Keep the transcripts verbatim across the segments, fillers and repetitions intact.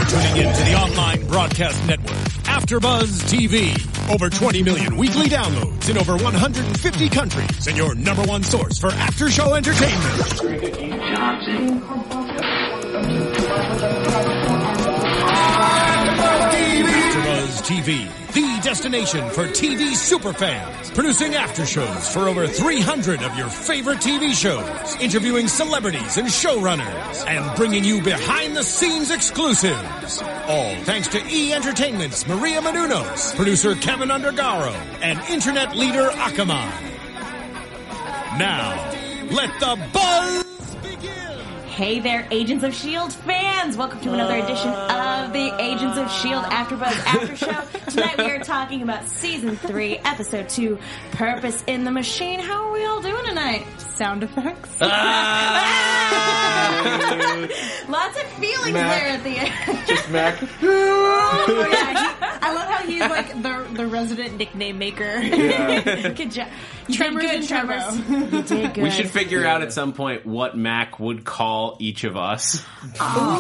You're tuning in to the online broadcast network, AfterBuzz T V. Over twenty million weekly downloads in over one hundred fifty countries, and your number one source for after-show entertainment. AfterBuzz T V, the destination for T V superfans, producing aftershows for over three hundred of your favorite T V shows, interviewing celebrities and showrunners, and bringing you behind-the-scenes exclusives. All thanks to E! Entertainment's Maria Menounos, producer Kevin Undergaro, and internet leader Akamai. Now, let the buzz begin! Hey there, Agents of S H I E L D fans! Welcome to another edition of the Agents of S H I E L D AfterBuzz After Show. Tonight we are talking about Season three, Episode two, Purpose in the Machine. How are we all doing tonight? Sound effects? Ah! Lots of feelings Mac. there at the end. Just Mac. Oh, yeah, he, I love how he's like the the resident nickname maker. Yeah. Good job. You Tremors did good, and Tremors. Turbo. You did good. We should figure Yeah. out at some point what Mac would call each of us. Ooh,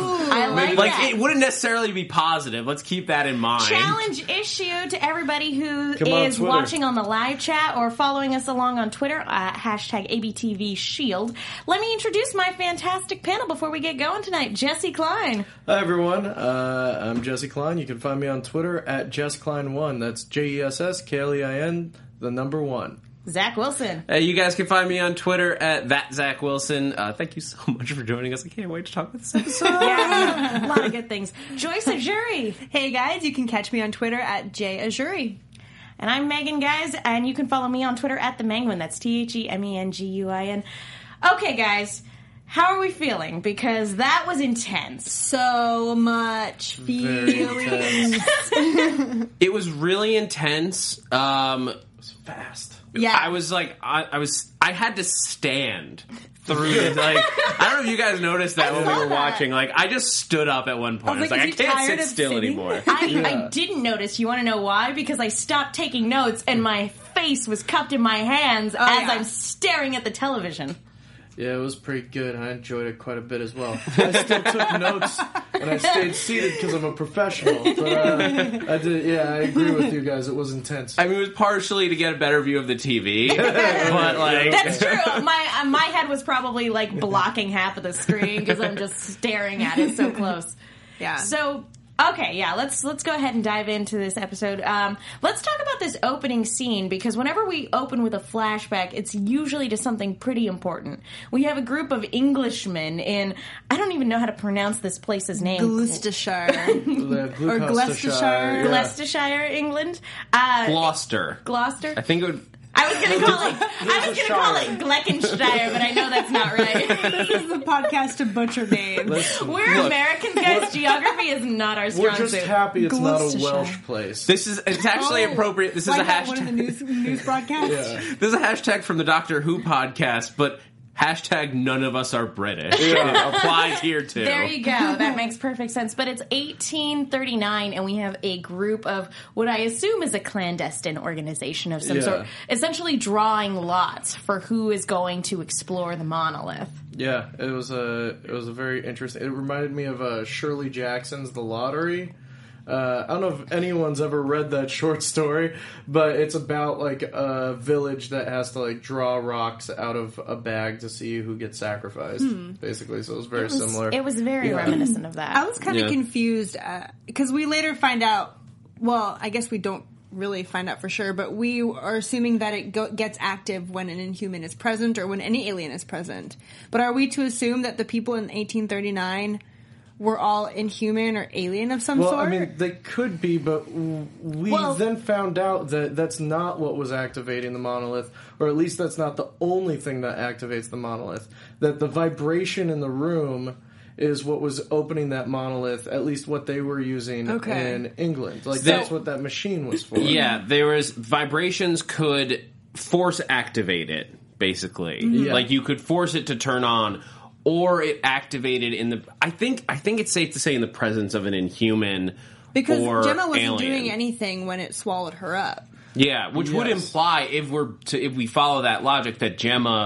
I like, Like, that. it wouldn't necessarily be positive. Let's keep that in mind. Challenge issue to everybody who Come on, is Twitter. watching on the live chat or following us along on Twitter, uh, hashtag A B T V Shield. Let me introduce my fantastic panel before we get going tonight. Jesse Klein. Hi everyone, uh, I'm Jesse Klein. You can find me on Twitter at Jess Klein one. That's J E S S K L E I N, the number one. Zach Wilson. Uh, you guys can find me on Twitter at that Zach Wilson. Uh, thank you so much for joining us. I can't wait to talk about this episode. Yeah, a lot of good things. Joyce Ajuri. Hey guys, you can catch me on Twitter at J Ajuri. And I'm Megan, guys, and you can follow me on Twitter at The Menguin. That's T H E M E N G U I N. Okay, guys, how are we feeling? Because that was intense. So much Very feelings. intense. It was really intense. Um, It was fast. Yeah. I was like, I, I was, I had to stand through it. Like, I don't know if you guys noticed that I when we saw were that. watching. Like, I just stood up at one point. I was like, like, I is he can't tired sit of still sitting? anymore. I, Yeah. I didn't notice. You want to know why? Because I stopped taking notes and my face was cupped in my hands as yeah. I'm staring at the television. Yeah, it was pretty good. I enjoyed it quite a bit as well. I still took notes, and I stayed seated because I'm a professional. But uh, I did, yeah, I agree with you guys. It was intense. I mean, it was partially to get a better view of the T V, but like, That's true. My uh, my head was probably like blocking half of the screen because I'm just staring at it so close. Yeah. So, okay, yeah, let's let's go ahead and dive into this episode. Um, let's talk about this opening scene, because whenever we open with a flashback, it's usually to something pretty important. We have a group of Englishmen in, I don't even know how to pronounce this place's name. Gloucestershire. The Or Gloucestershire. yeah. Gloucestershire, England. Uh, Gloucester. Gloucester. I think it would. I was going to call it. I was a going to call it shire. Gleckenshire, but I know that's not right. This is the podcast to butcher names. Listen, We're Look. Americans, guys. Geography is not our strong we're just suit. happy it's not a Gloucestershire. Welsh place. This is. It's actually Oh, appropriate. This is like a that one in the hashtag. news, news broadcast? Yeah. This is a hashtag from the Doctor Who podcast, but hashtag none of us are British. Yeah. It applies here too. There you go. That makes perfect sense. But it's eighteen thirty-nine, and we have a group of what I assume is a clandestine organization of some Yeah. sort, essentially drawing lots for who is going to explore the monolith. Yeah, it was a it was a very interesting. It reminded me of uh, Shirley Jackson's The Lottery. Uh, I don't know if anyone's ever read that short story, but it's about like a village that has to like draw rocks out of a bag to see who gets sacrificed, basically. So it was very It was, similar. it was very Yeah. reminiscent of that. I was kind of Yeah. confused because we later find out. Well, I guess we don't really find out for sure, but we are assuming that it go- gets active when an Inhuman is present or when any alien is present. But are we to assume that the people in eighteen thirty-nine were all Inhuman or alien of some Well, sort? I mean, they could be, but w- we Well- then found out that that's not what was activating the monolith, or at least that's not the only thing that activates the monolith. That the vibration in the room is what was opening that monolith, at least what they were using Okay. in England. Like, So- that's what that machine was for. Yeah, there was vibrations could force activate it, basically. Yeah. Like you could force it to turn on, or it activated in the. I think I think it's safe to say in the presence of an Inhuman because or Gemma wasn't alien. doing anything when it swallowed her up. Yeah, which would Yes. imply if we're to, if we follow that logic that Gemma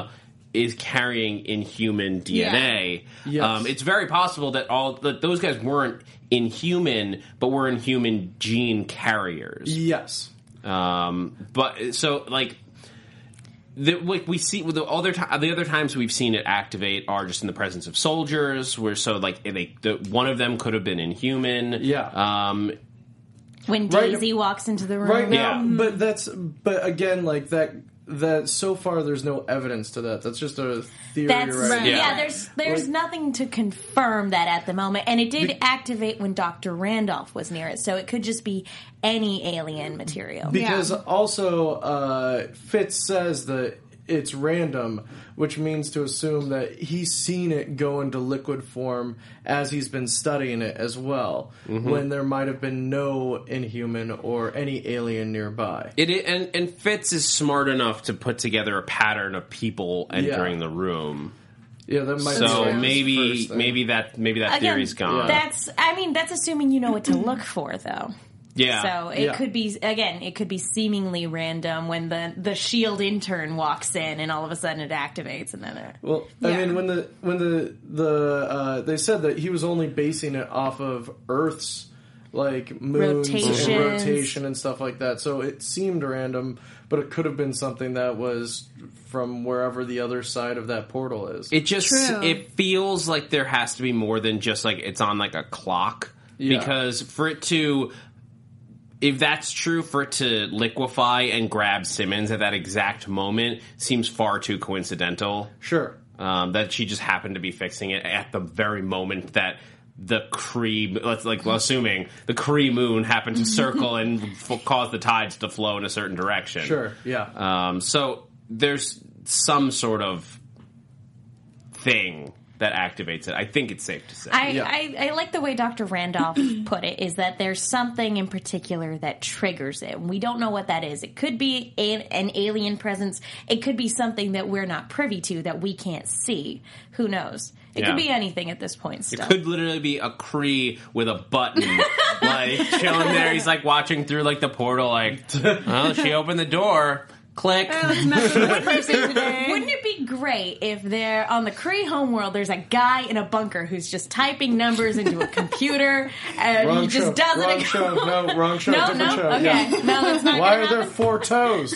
is carrying inhuman D N A. Yes. Um, it's very possible that all that those guys weren't inhuman, but were inhuman gene carriers. Yes. Um, but so like. The, like we see the other ti- the other times we've seen it activate are just in the presence of soldiers, where so like they the, one of them could have been inhuman. Yeah. Um, When Right- Daisy walks into the room. Right now, Yeah. but that's but again, like that. That so far, there's no evidence to that. That's just a theory, That's right? yeah. Yeah. There's there's Like- nothing to confirm that at the moment, and it did Be- activate when Doctor Randolph was near it, so it could just be any alien material. Because Yeah. also, uh, Fitz says that it's random, which means to assume that he's seen it go into liquid form as he's been studying it as well, when there might have been no inhuman or any alien nearby. it i- and and Fitz is smart enough to put together a pattern of people entering the room. Yeah, that might be So his maybe first thing. maybe that maybe that Again, theory's gone. That's I mean that's assuming you know what to look for, though. yeah. So it Yeah. could be again, it could be seemingly random when the the shield intern walks in and all of a sudden it activates and then it. Well, I Yeah. mean, when the when the the uh, they said that he was only basing it off of Earth's like moons Rotations. and rotation and stuff like that, so it seemed random, but it could have been something that was from wherever the other side of that portal is. It just True. it feels like there has to be more than just like it's on like a clock, Yeah. because for it to if that's true, for it to liquefy and grab Simmons at that exact moment seems far too coincidental. Sure. Um, that she just happened to be fixing it at the very moment that the Kree, let's like assuming the Kree moon happened to circle and f- cause the tides to flow in a certain direction. Sure. Yeah. Um, so there's some sort of thing that activates it. I think it's safe to say. I, Yeah. I, I like the way Doctor Randolph put it, is that there's something in particular that triggers it. We don't know what that is. It could be a, an alien presence. It could be something that we're not privy to, that we can't see. Who knows? It Yeah. could be anything at this point still. It could literally be a Kree with a button, like chilling there. He's like watching through like the portal, like, well, she opened the door. Click. Let's mess with this person today. Wouldn't it be great if they're on the Kree homeworld, there's a guy in a bunker who's just typing numbers into a computer and Wrong he just show. does Wrong it. show. No, wrong show. No, different no, show. okay, Yeah. no, that's not. Why gonna are there happen. four toes?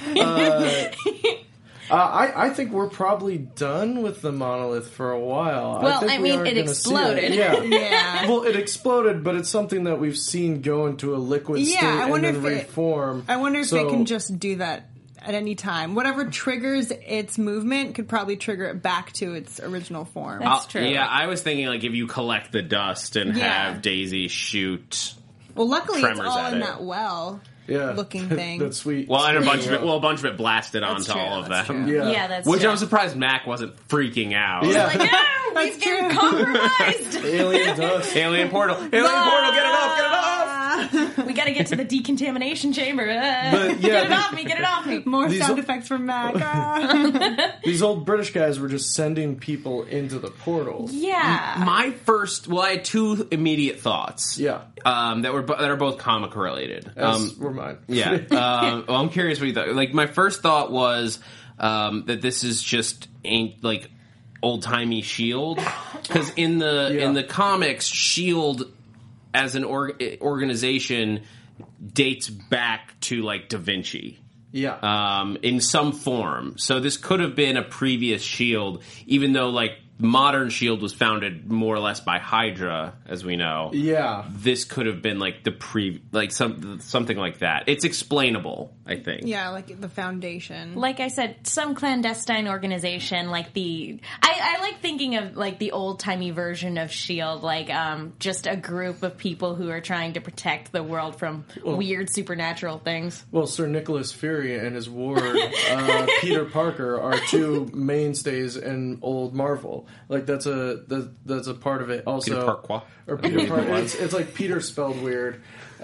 Uh, uh, I, I think we're probably done with the monolith for a while. Well, I, think I we mean, aren't it gonna see exploded. Yeah. Yeah. Well, it exploded, but it's something that we've seen go into a liquid Yeah, state I wonder and then if it- reform. I wonder if So- it can just do that at any time. Whatever triggers its movement could probably trigger it back to its original form. That's I'll- true. Yeah, I was thinking like if you collect the dust and Yeah. have Daisy shoot. Well, luckily it's Tremors all at in it. that well yeah. looking thing. That's sweet. Well, and a bunch of Yeah. it. Well, a bunch of it blasted That's onto true, all of that's them. true. Yeah. Yeah, that's Which true. I'm surprised Mac wasn't freaking out. Yeah. Like, no, we've That's been true. compromised. Alien dust. Alien portal. Alien portal. Get it off. Get it off. We got to get to the decontamination chamber. Uh, But, yeah, get it the- off me. Get it off me. More These sound o- effects from Mac. Ah. These old British guys were just sending people into the portal. Yeah. My first. Well, I had two immediate thoughts. Yeah. Um, that were bo- that are both comic related. As Um, were mine. Yeah. um, well, I'm curious what you thought. Like, my first thought was um, that this is just ain't like old timey Shield, because in the Yeah. in the comics, Shield as an org- organization dates back to like Da Vinci. Yeah. Um, in some form. So this could have been a previous Shield, even though like modern Shield was founded more or less by Hydra, as we know. yeah. This could have been like the pre, like some something like that. It's explainable, I think. Yeah, like the foundation. Like I said, some clandestine organization, like the I, I like thinking of like the old timey version of Shield, like um, just a group of people who are trying to protect the world from weird supernatural things. Well, Sir Nicholas Fury and his ward, uh, Peter Parker, are two mainstays in old Marvel. Like that's a that, that's a part of it. Also, Peter Parquois. or Peter Parker. It's, it's like Peter spelled weird.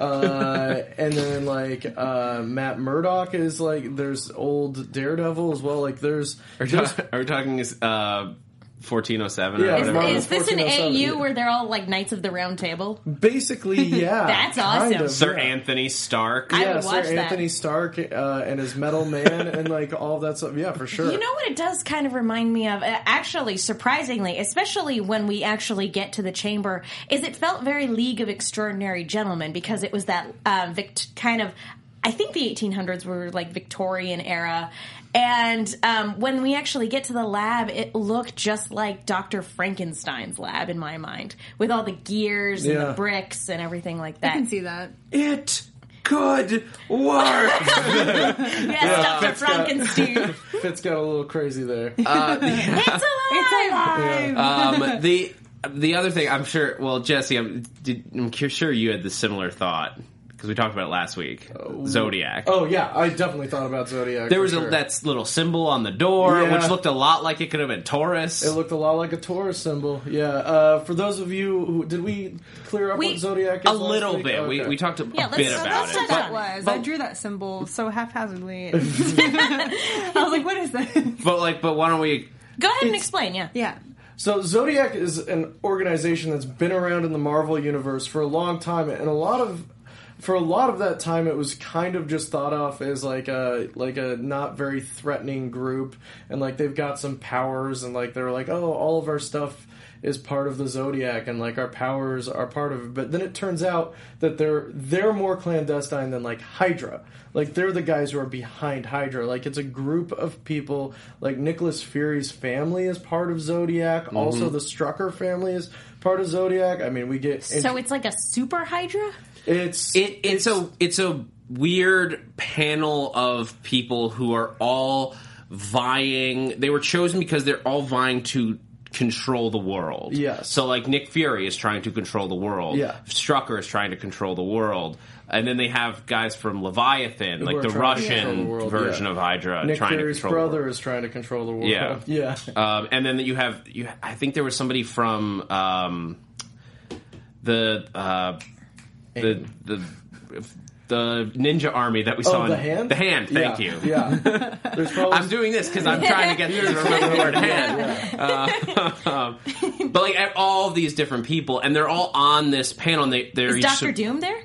Uh, and then like uh, Matt Murdock is like there's old Daredevil as well. Like there's Are we, there's talk- are we talking uh, fourteen oh seven. Yeah, or Is, whatever. Marvel is this an fourteen oh seven, A U yeah. where they're all like Knights of the Round Table? Basically, yeah. That's kind awesome. of, Sir yeah. Anthony Stark. I Yeah, would Sir watch that. Anthony Stark uh, and his Metal Man and like all that stuff. Yeah, for sure. You know what it does kind of remind me of? Uh, actually, surprisingly, especially when we actually get to the chamber, is it felt very League of Extraordinary Gentlemen because it was that uh, vict- kind of. I think the eighteen hundreds were like Victorian era. And um, when we actually get to the lab, it looked just like Doctor Frankenstein's lab in my mind, with all the gears and Yeah. the bricks and everything like I that. can see that. It could work. Yes, Doctor Fitz got- Frankenstein. Fitz got a little crazy there. It's alive! It's alive. um, the the other thing, I'm sure. Well, Jesse, I'm, did, I'm sure you had the similar thought because we talked about it last week. Zodiac. Oh yeah, I definitely thought about Zodiac. There for was sure. a, that little symbol on the door, Yeah. which looked a lot like it could have been Taurus. It looked a lot like a Taurus symbol. Yeah. Uh, for those of you who did we clear up We- what Zodiac is? a last little week? bit. We, Okay. we talked a, Yeah, a let's- bit let's about touch it. on But, That was. but, I drew that symbol so haphazardly. I was like, what is that? but like, but why don't we? Go ahead and explain, yeah. Yeah. So Zodiac is an organization that's been around in the Marvel universe for a long time, and a lot of for a lot of that time, it was kind of just thought of as like a like a not very threatening group, and like they've got some powers, and like they're like, oh, all of our stuff is part of the Zodiac, and like our powers are part of it. But then it turns out that they're they're more clandestine than like Hydra. Like they're the guys who are behind Hydra. Like it's a group of people. Like Nicholas Fury's family is part of Zodiac. Also, the Strucker family is part of Zodiac. I mean, we get So it's like a super Hydra? it's It, it's a it's a weird panel of people who are all vying. They were chosen because they're all vying to control the world. Yes. So like Nick Fury is trying to control the world. Yeah. Strucker is trying to control the world. And then they have guys from Leviathan, like are the trying to control Russian the world, version yeah. of Hydra, Nick trying Fury's to control the brother world. is trying to control the world. Yeah. yeah. Um, and then you have you. I think there was somebody from um, the uh, the the the ninja army that we saw. Oh, in, the hand. The hand. Thank Yeah, you. Yeah. There's probably I'm doing this because I'm trying to get you to remember the word hand. Uh, but like all of these different people, and they're all on this panel. And they they're Is each Doctor Doom there?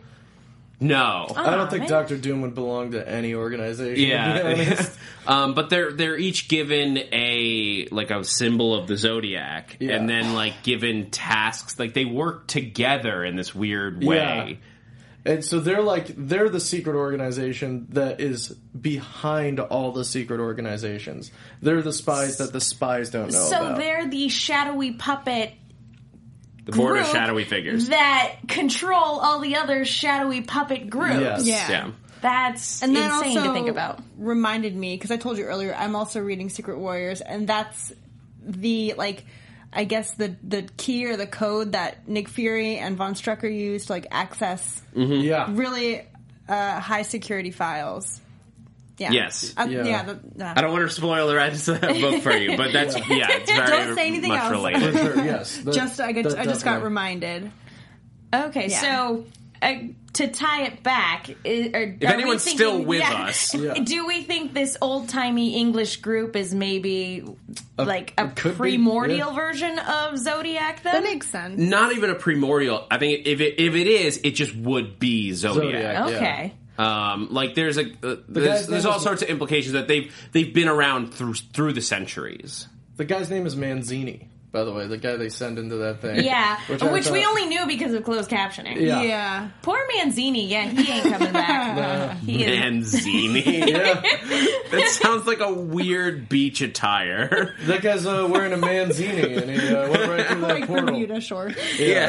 No. I don't Aw, think man. Doctor Doom would belong to any organization. To be Yeah, honest. um, but they're they're each given a like a symbol of the Zodiac, Yeah. and then like given tasks. Like they work together in this weird way. And so they're like they're the secret organization that is behind all the secret organizations. They're the spies that the spies don't know So about. they're the shadowy puppet The board of group shadowy figures. that control all the other shadowy puppet groups. Yes. Yeah. Yeah. That's And then insane also to think about. reminded me, because I told you earlier, I'm also reading Secret Warriors, and that's the, like, I guess the the key or the code that Nick Fury and Von Strucker used to, like, access yeah. really uh, high security files. Yeah. Yes. Uh, Yeah. yeah. the, uh, I don't want to spoil the rest of that book for you, but that's yeah, it's very Don't say anything much else. For related. sure, yes. That- just I, get, that I just got definitely- reminded. Okay, Yeah. so uh, to tie it back, i- are, If are anyone's we still thinking- with yeah. us. Yeah. Do we think this old timey English group is maybe like a it could be, primordial yeah. version of Zodiac? Then That makes sense. Not even a primordial. I think if it if it is, it just would be Zodiac. Zodiac. yeah. okay. Um, like there's a uh, guy's there's, name there's all is- sorts of implications that they've they've been around through through the centuries. The guy's name is Manzini, by the way. The guy they send into that thing. Yeah, Which which, I we thought- only knew because of closed captioning. Yeah. Yeah. Poor Manzini, yeah, he ain't coming back. He is. Manzini. Yeah. That sounds like a weird beach attire. That guy's uh, wearing a Manzini, and he uh, went right through that Like portal. Bermuda shore. Yeah.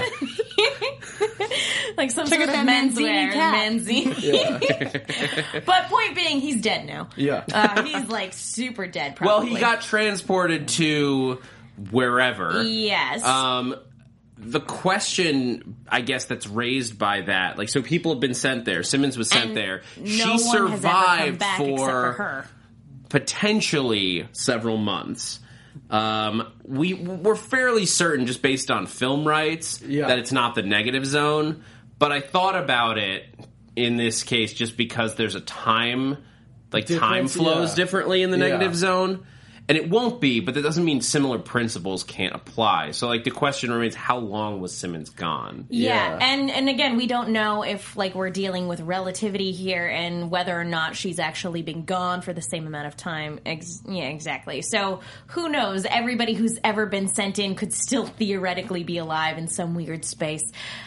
Like some Check sort of out that menswear. Manzini cat. Manzini. But point being, he's dead now. Yeah. Uh, he's like super dead, Well, probably. he got transported to wherever. Yes. Um, the question, I guess, that's raised by that, like, so people have been sent there. Simmons was sent And there. no she one has ever come survived back except for her. potentially several months. Um, we we're fairly certain, just based on film rights, Yeah. that it's not the negative zone. But I thought about it in this case, just because there's a time, like time Difference, flows yeah. differently in the Yeah. negative zone. And it won't be, but that doesn't mean similar principles can't apply. So, like, the question remains, how long was Simmons gone? Yeah. Yeah. and and again, we don't know if, like, we're dealing with relativity here and whether or not she's actually been gone for the same amount of time. Ex- yeah, exactly. So, who knows? Everybody who's ever been sent in could still theoretically be alive in some weird space.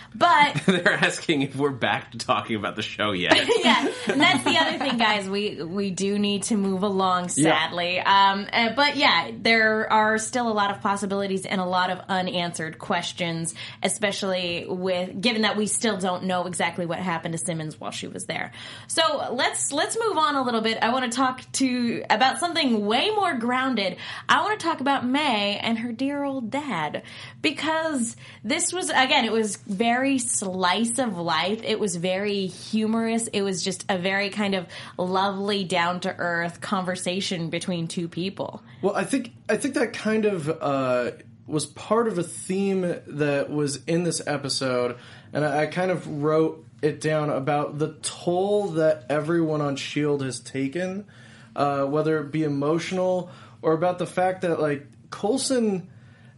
But They're asking if we're back to talking about the show yet. yeah, and that's the other thing, guys. We we do need to move along, sadly. Yeah. Um, uh, but yeah, there are still a lot of possibilities and a lot of unanswered questions, especially with given that we still don't know exactly what happened to Simmons while she was there. So let's let's move on a little bit. I want to talk to about something way more grounded. I want to talk about May and her dear old dad, because this was, again, it was very slice of life. It was very humorous. It was just a very kind of lovely, down to earth conversation between two people. Well, I think I think that kind of uh, was part of a theme that was in this episode, and I, I kind of wrote it down about the toll that everyone on S H I E L D has taken, uh, whether it be emotional or about the fact that, like, Coulson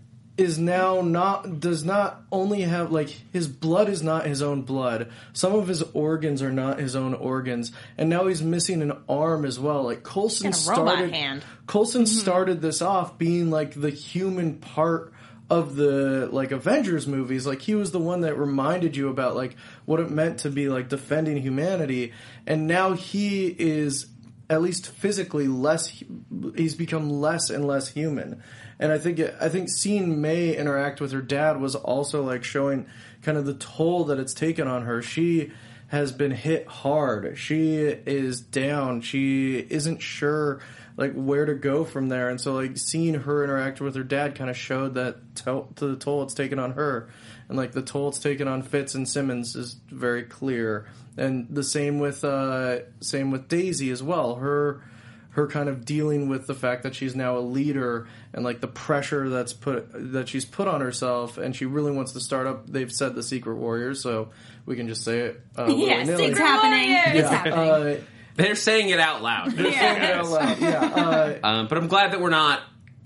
is now not does not only have, like, his blood is not his own blood. Some of his organs are not his own organs, and now he's missing an arm as well. Like, Coulson Got a robot started hand. Coulson started this off being, like, the human part of the, like, Avengers movies. Like, he was the one that reminded you about, like, what it meant to be, like, defending humanity, and now he is, at least physically, less he's become less and less human. And I think I think seeing May interact with her dad was also, like, showing kind of the toll that it's taken on her. She has been hit hard. She is down. She isn't sure, like, where to go from there. And so, like, seeing her interact with her dad kind of showed that to, to the toll it's taken on her. And, like, the toll it's taken on Fitz and Simmons is very clear. And the same with uh, same with Daisy as well. Her her kind of dealing with the fact that she's now a leader and, like, the pressure that's put that she's put on herself, and she really wants to start up. They've said the Secret Warriors, so we can just say it. Uh, Yeah, willy-nilly. Secret happening. Warriors. It's happening. Uh, They're saying it out loud. Saying it out loud, yeah. Uh, Um, but I'm glad that we're not...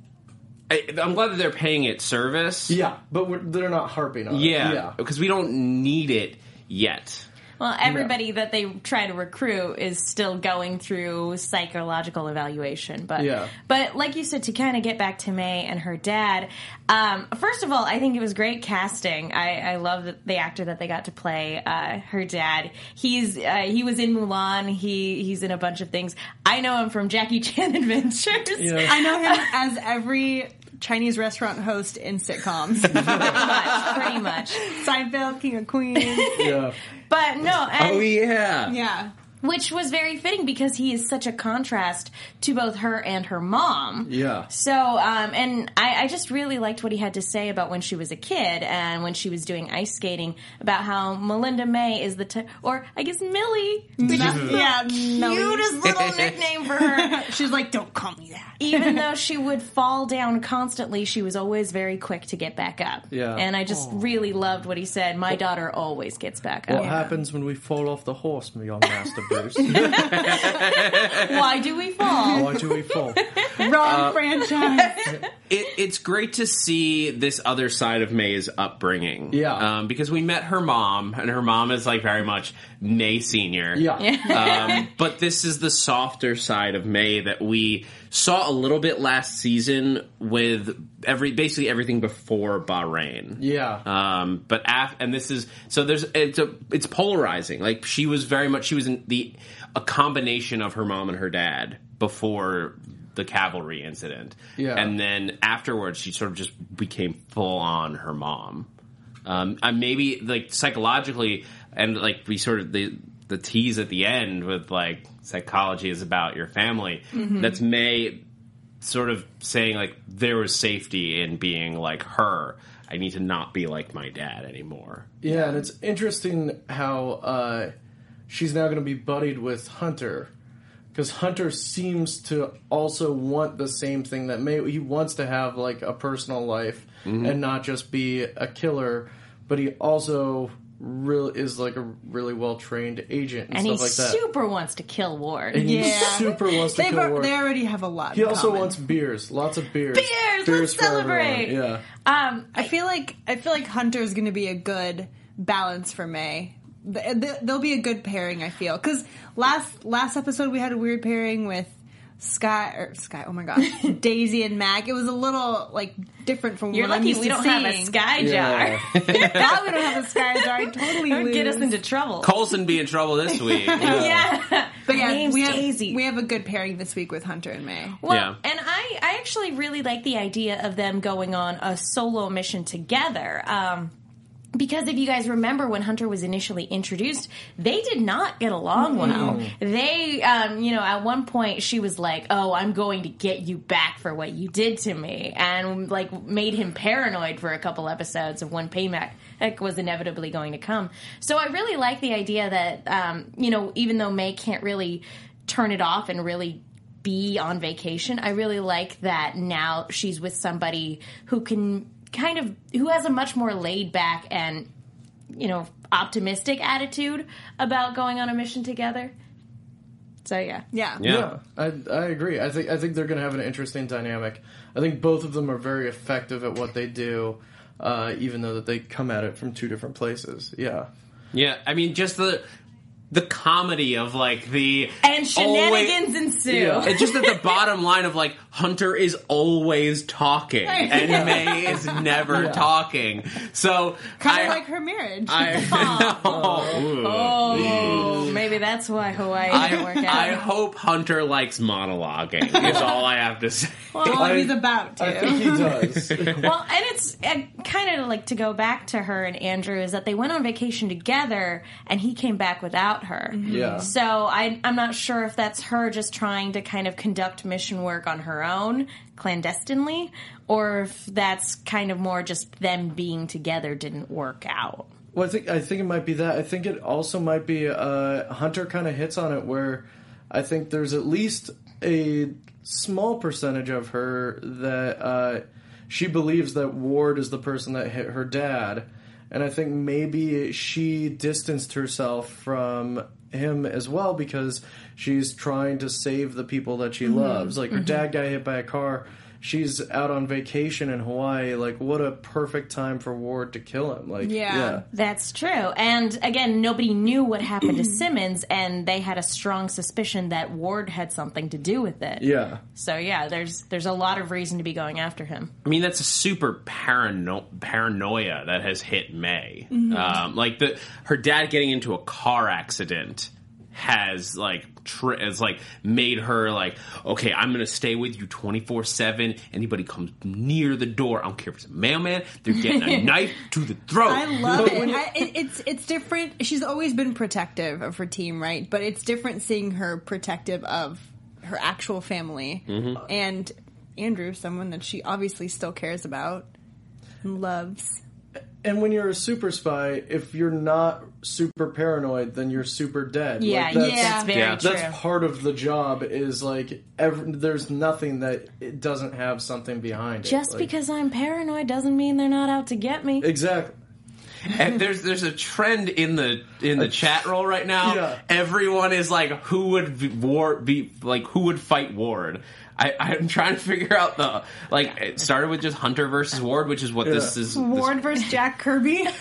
I, I'm glad that they're paying it service. yeah, but we're, they're not harping on it. Yeah, Yeah. because we don't need it yet. Well, everybody that they try to recruit is still going through psychological evaluation. But, Yeah. but like you said, to kind of get back to May and her dad, um, first of all, I think it was great casting. I, I love the, the actor that they got to play uh, her dad. He's uh, he was in Mulan. He he's in a bunch of things. I know him from Jackie Chan Adventures. Yeah. I know him as every Chinese restaurant host in sitcoms. Pretty much, pretty much. Seinfeld, King of Queens. Yeah. But no, and Oh, yeah. Yeah. which was very fitting because he is such a contrast to both her and her mom. Yeah. So, um, and I, I just really liked what he had to say about when she was a kid and when she was doing ice skating, about how Melinda May is the, t- or I guess Millie, which is the Yeah, cutest Millie. little nickname for her. She's like, don't call me that. Even though she would fall down constantly, she was always very quick to get back up. Yeah. And I just really loved what he said. My daughter always gets back up. What happens when we fall off the horse, my young master Bruce? Why do we fall? Why do we fall? Wrong franchise. It, it's great to see this other side of May's upbringing. Yeah. Um, because we met her mom, and her mom is, like, very much May Senior. Yeah. um, but this is the softer side of May that we saw a little bit last season with every basically everything before Bahrain. Yeah. Um, but af- and this is so there's it's a it's polarizing. Like, she was very much she was in the a combination of her mom and her dad before the cavalry incident. Yeah. And then afterwards, she sort of just became full on her mom. Um, and maybe, like, psychologically, and, like, we sort of the the tease at the end with, like, psychology is about your family. Mm-hmm. That's May sort of saying, like, there was safety in being like her. I need to not be like my dad anymore. Yeah, and it's interesting how uh, she's now going to be buddied with Hunter. Because Hunter seems to also want the same thing that May... He wants to have, like, a personal life and not just be a killer. But he also really is like a really well trained agent and, And he stuff like that. super wants to kill Ward. And he Yeah. super wants to They've kill al- Ward. They already have a lot. He in also common. wants beers, lots of beers. Beers, let's for everyone. celebrate. Yeah. Um, I feel like I feel like Hunter's going to be a good balance for May. Th- th- They'll be a good pairing. I feel because last last episode we had a weird pairing with Sky or Sky. Oh my gosh, Daisy and Mac. It was a little like different from You're what I'm lucky used we to don't seeing. have a sky jar. Yeah. Now we don't have a Sky jar. I totally That would get lose. us into trouble. Coulson be in trouble this week. Yeah. But yeah, My name's we have Daisy. we have a good pairing this week with Hunter and May. Well, Yeah. and I, I actually really like the idea of them going on a solo mission together. Um, because if you guys remember when Hunter was initially introduced, they did not get along well. They, um, you know, at one point she was like, "Oh, I'm going to get you back for what you did to me," and like made him paranoid for a couple episodes of when payback was inevitably going to come. So I really like the idea that, um, you know, even though May can't really turn it off and really be on vacation, I really like that now she's with somebody who can kind of, who has a much more laid back and, you know, optimistic attitude about going on a mission together. So yeah. Yeah. Yeah. Yeah, I I agree. I think I think they're going to have an interesting dynamic. I think both of them are very effective at what they do, uh, even though that they come at it from two different places. Yeah. Yeah, I mean, just the the comedy of like the And always- shenanigans ensue. Yeah. It's just at the bottom line of like Hunter is always talking and May is never Yeah. talking. So Kind I, of like her marriage. I know. Oh, maybe that's why Hawaii didn't work out. I hope Hunter likes monologuing. Is all I have to say. well, I- he's about to. I think he does. Well, and it's uh, kind of like to go back to her and Andrew is that they went on vacation together and he came back without her. Yeah. So I, I'm not sure if that's her just trying to kind of conduct mission work on her own clandestinely or if that's kind of more just them being together didn't work out. Well, I think I think it might be that. I think it also might be uh, Hunter kind of hits on it where I think there's at least a small percentage of her that uh, she believes that Ward is the person that hit her dad, and I think maybe she distanced herself from him as well because she's trying to save the people that she loves. Like her dad got hit by a car. She's out on vacation in Hawaii. Like, what a perfect time for Ward to kill him. Like, Yeah. yeah. That's true. And again, nobody knew what happened to Simmons, and they had a strong suspicion that Ward had something to do with it. Yeah. So yeah, there's there's a lot of reason to be going after him. I mean, that's a super parano- paranoia that has hit May. Um, like the her dad getting into a car accident has like tri- has like made her like, okay, I'm gonna stay with you twenty-four seven. Anybody comes near the door, I don't care if it's a mailman, they're getting a knife to the throat. I love it. I, it. It's it's different. She's always been protective of her team, right? But it's different seeing her protective of her actual family and Andrew, someone that she obviously still cares about and loves. And when you're a super spy, if you're not super paranoid, then you're super dead. Yeah, Like, that's, yeah. that's very Yeah. true. That's part of the job. Is like every, there's nothing that it doesn't have something behind it. Just Like, because I'm paranoid doesn't mean they're not out to get me. exactly. And there's there's a trend in the in the chat roll right now. Yeah. Everyone is like, who would be, Ward be like? Who would fight Ward? I, I'm trying to figure out the like. It started with just Hunter versus Ward, which is what this Yeah. is. Ward versus Jack Kirby. Ward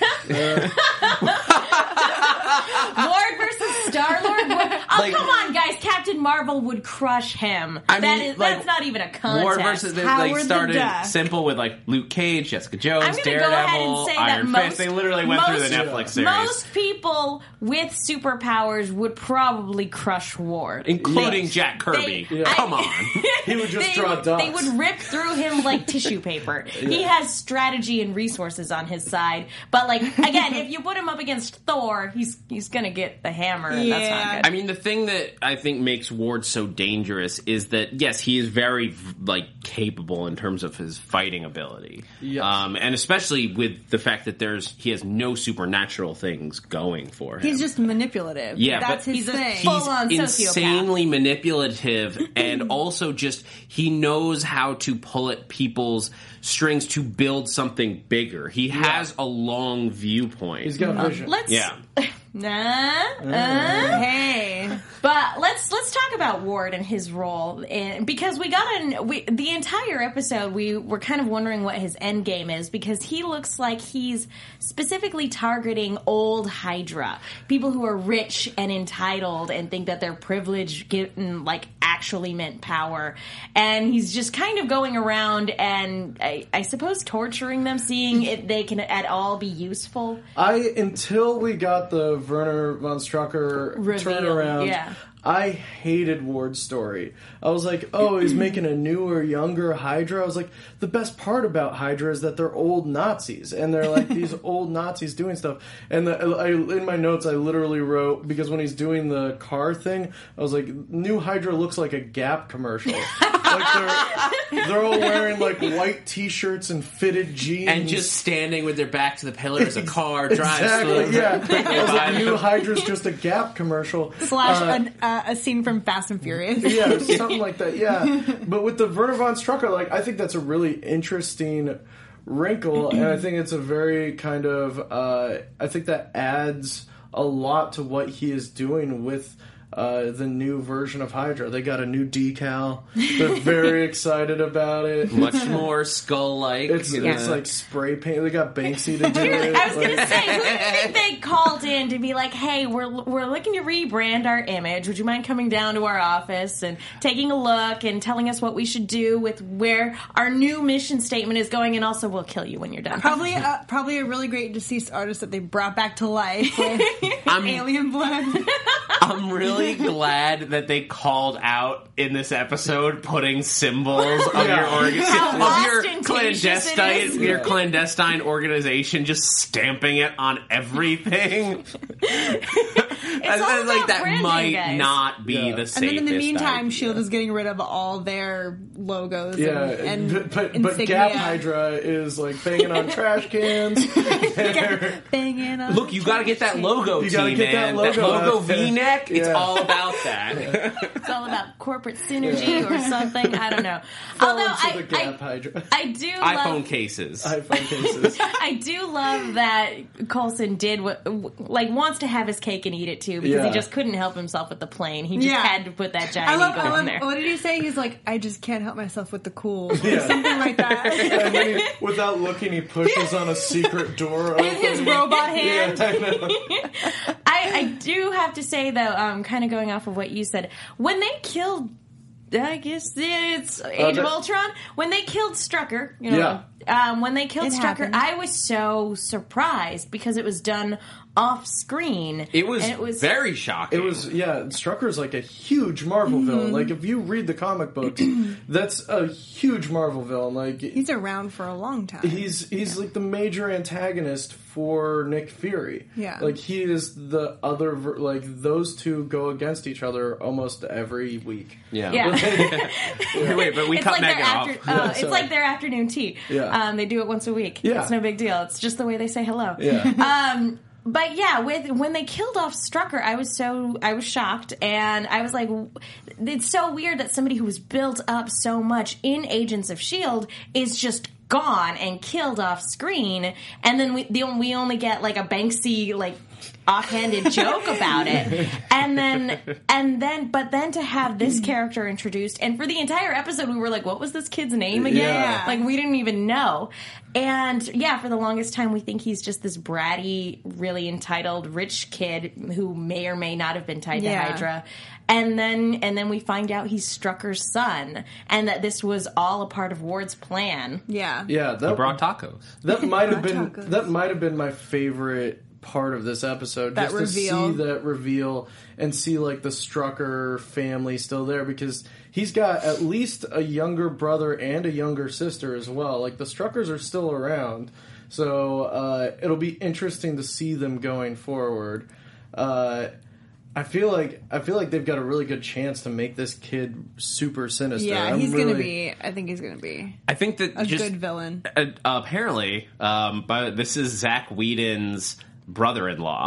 versus Star Lord. Oh Like- come on, guys! Captain Marvel would crush him. I That mean, is like, that's not even a This, contest. Ward versus they, Howard like the started Duck. simple with like Luke Cage, Jessica Jones, I'm gonna Daredevil, go ahead and say that Iron most- Fist. They literally went through the most- Netflix series, Most people with superpowers would probably crush Ward, including Yes. Jack Kirby. They- Come I- on. He would just they, draw would, dots. they would rip through him like tissue paper. He has strategy and resources on his side, but like again, if you put him up against Thor, he's he's gonna get the hammer, and that's Yeah. not good. I mean, the thing that I think makes Ward so dangerous is that, yes, he is very, like, capable in terms of his fighting ability. Yes. Um, and especially with the fact that there's he has no supernatural things going for him. He's just manipulative. Yeah, that's but his he's a thing. full- Full-on He's sociopath. insanely manipulative, and also just he knows how to pull at people's strings to build something bigger. He has a long viewpoint. He's got vision. Let's Yeah. Nah, uh, Hey. but let's let's talk about Ward and his role, and because we got an we the entire episode we were kind of wondering what his end game is, because he looks like he's specifically targeting old Hydra, people who are rich and entitled and think that their privilege getting like actually meant power, and he's just kind of going around and I, I suppose torturing them, seeing if they can at all be useful. I until we got the Werner von Strucker Reveal, turnaround, yeah. I hated Ward's story. I was like, oh, he's making a newer, younger Hydra. I was like, the best part about Hydra is that they're old Nazis, and they're like these old Nazis doing stuff. And the, I, in my notes, I literally wrote, because when he's doing the car thing, I was like, new Hydra looks like a Gap commercial. Like they're, they're all wearing like white T-shirts and fitted jeans. and just standing with their back to the pillar as a car drives Exactly, through. yeah. I was like, new Hydra's just a Gap commercial. Slash Uh, an, uh, a scene from Fast and Furious. yeah, something like that. Yeah, but with the Werner von Strucker, like I think that's a really interesting wrinkle, and I think it's a very kind of. Uh, I think that adds a lot to what he is doing with. Uh, the new version of Hydra. They got a new decal. They're very excited about it. Much more skull-like. It's, it's Uh, like spray paint. They got Banksy to do it. I was Like- gonna say, who do you think they called in to be like, "Hey, we're we're looking to rebrand our image. Would you mind coming down to our office and taking a look and telling us what we should do with where our new mission statement is going? And also, we'll kill you when you're done." Probably, uh, probably a really great deceased artist that they brought back to life with I'm- alien blood. I'm really glad that they called out in this episode putting symbols of Yeah. your org- How of your ostentatious it clandestine is. your Yeah. clandestine organization, just stamping it on everything. It's all And, like about that branding, might guys. not be Yeah. the And safest. And then in the meantime, idea. Shield is getting rid of all their logos. Yeah, and, and but but, but insignia. Gap Hydra is like banging on trash cans. Banging on Look, you got to get that logo, You gotta T, get that man. That logo logo out there. V-neck. It's Yeah. all about that. It's all about corporate synergy or something. I don't know. Fall Although into I, the Gap I, Hydra. I do iPhone love, cases. iPhone cases. I do love that Coulson did what, like, wants to have his cake and eat it too, because Yeah. he just couldn't help himself with the plane. He just Yeah. had to put that giant I love, eagle I love in there. what did he say? He's like, I just can't help myself with the cool. Or Yeah. something like that. And then he, without looking, he pushes on a secret door open. His robot hand. Yeah, I know. I, I do have to say, though, um, kind of going off of what you said, when they killed, I guess it's Age of that- Ultron, when they killed Strucker, you know, Yeah. um, when they killed It Strucker, happened. I was so surprised because it was done off screen. It was, and it was very shocking. It was, yeah, Strucker's like a huge Marvel villain. Like, if you read the comic books, that's a huge Marvel villain. Like, He's around for a long time. he's he's like the major antagonist for Nick Fury. Yeah. Like, he is the other, ver- like, those two go against each other almost every week. Yeah. Yeah. Wait, but we It's cut like, their Megan off. after, uh, Yeah, it's sorry. like their afternoon tea. Yeah. Um, they do it once a week. Yeah. It's no big deal. It's just the way they say hello. Yeah. Um, but yeah, with when they killed off Strucker, I was so I was shocked, and I was like, it's so weird that somebody who was built up so much in Agents of Shield is just gone and killed off screen, and then we the, we only get like a Banksy like offhanded joke about it, and then and then but then to have this character introduced, and for the entire episode we were like, what was this kid's name again? Yeah. Like, we didn't even know. And yeah, for the longest time we think he's just this bratty, really entitled rich kid who may or may not have been tied Yeah. to Hydra. And then and then we find out he's Strucker's son, and that this was all a part of Ward's plan. yeah. Yeah, that, He brought tacos. that might have been tacos. that might have been my favorite part of this episode, That just reveal. to see that reveal and see like the Strucker family still there, because he's got at least a younger brother and a younger sister as well. Like, the Struckers are still around, so uh, it'll be interesting to see them going forward. Uh, I feel like I feel like they've got a really good chance to make this kid super sinister. Yeah, I'm he's really, gonna be. I think he's gonna be I think that a just, good villain. Uh, apparently, um, but this is Zach Whedon's brother-in-law.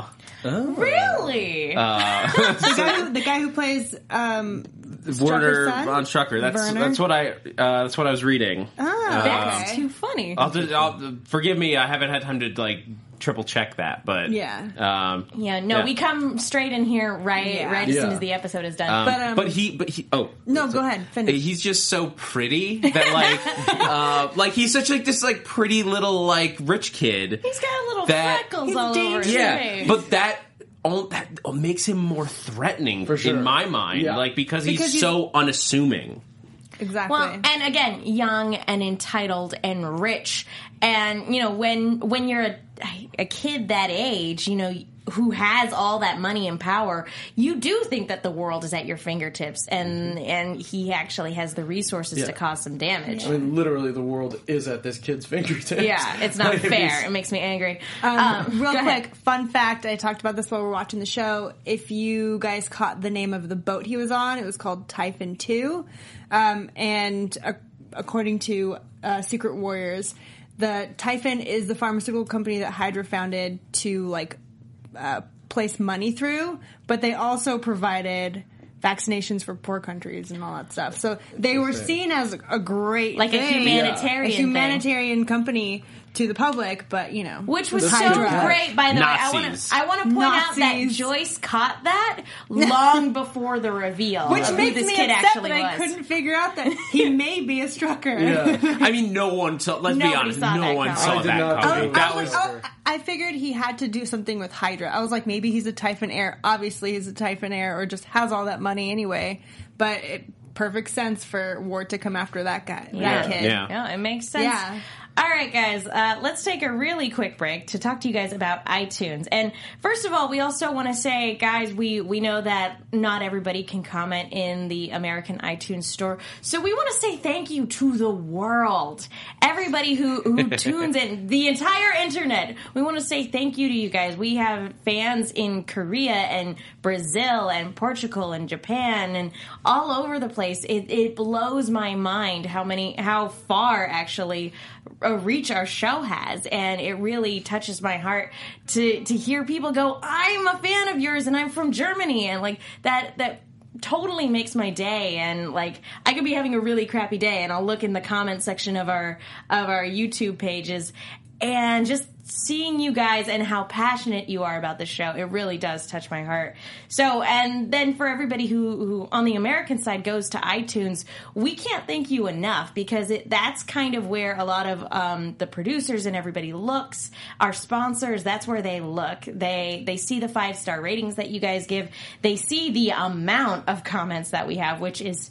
Really? Uh, The guy who, the guy who plays um, Werner Strucker's son? von Strucker. That's Werner? that's what I uh, that's what I was reading. Ah, That's okay. too funny. I'll, just, I'll forgive me. I haven't had time to like triple check that, but Yeah. um, yeah, no, yeah. we come straight in here right Yeah. right as soon Yeah. as the episode is done. Um, But, um, but he, but he, oh No, go ahead. Finish. He's just so pretty that like, uh, like he's such like this like pretty little like rich kid. He's got little that- freckles He's all over his Yeah, face. but that. Oh, that makes him more threatening For sure. in my mind, Yeah. like because he's, Because he's- so unassuming. Exactly. Well, and again, young and entitled and rich, and you know when when you're a, a kid that age, you know who has all that money and power, you do think that the world is at your fingertips, and and he actually has the resources Yeah. to cause some damage. I mean, literally, the world is at this kid's fingertips. Yeah, it's not Like, if fair. he's- It makes me angry. Um, Um, real go quick, ahead. fun fact. I talked about this while we were watching the show. If you guys caught the name of the boat he was on, it was called Typhon two. Um, and uh, according to uh, Secret Warriors, the Typhon is the pharmaceutical company that Hydra founded to like uh, place money through, but they also provided vaccinations for poor countries and all that stuff. So they were seen as a great Like a thing, humanitarian a thing. humanitarian company to the public, but you know, Which was The so Hydra. great, by the Nazis. way. I want to I want to point out that Nazis. Joyce caught that long before the reveal Which of who makes this me kid upset actually that was. I couldn't figure out that he may be a Strucker. Yeah. I mean, no one saw. Let's be Nobody honest, saw no that one coming. saw I did that not coming. think That I, was. was, oh, I figured he had to do something with Hydra. I was like, maybe he's a Typhon heir. Obviously, he's a Typhon heir, or just has all that money anyway. But it perfect sense for Ward to come after that guy, Yeah. that kid. Yeah. Yeah, it makes sense. Yeah. All right, guys, uh, let's take a really quick break to talk to you guys about iTunes. And first of all, we also want to say, guys, we, we know that not everybody can comment in the American iTunes store. So we want to say thank you to the world. Everybody who, who tunes in, the entire internet. We want to say thank you to you guys. We have fans in Korea and Brazil and Portugal and Japan and all over the place. It, it blows my mind how many, how far actually a reach our show has, and it really touches my heart to to hear people go, I'm a fan of yours and I'm from Germany, and like that that totally makes my day. And like I could be having a really crappy day and I'll look in the comment section of our of our YouTube pages and just seeing you guys and how passionate you are about the show, it really does touch my heart. So, and then for everybody who, who on the American side goes to iTunes, we can't thank you enough, because it, that's kind of where a lot of um, the producers and everybody looks. Our sponsors, that's where they look. They they see the five star ratings that you guys give. They see the amount of comments that we have, which is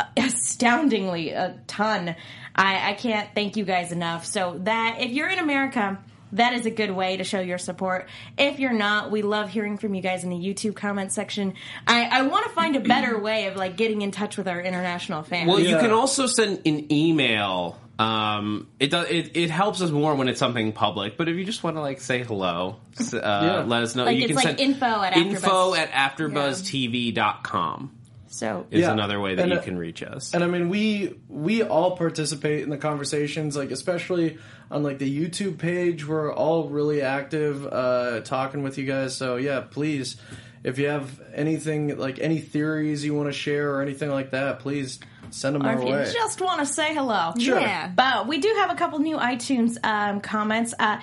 astoundingly a ton. I, I can't thank you guys enough. So that if you're in America, that is a good way to show your support. If you're not, we love hearing from you guys in the YouTube comment section. I, I want to find a better way of like getting in touch with our international fans. Well, you Yeah. can also send an email. Um, it does. It, it helps us more when it's something public. But if you just want to like say hello, s- uh, Yeah. let us know. Like, you it's can like send info at info AfterBuzz. at after buzz t v dot com so is Yeah. another way that And, you uh, can reach us. And I mean, we we all participate in the conversations, like especially on like the YouTube page. We're all really active, uh, talking with you guys. So yeah, please, if you have anything like any theories you want to share or anything like that, please send them or our if you way. just want to say hello. Sure. Yeah. But we do have a couple new iTunes um, comments. Uh,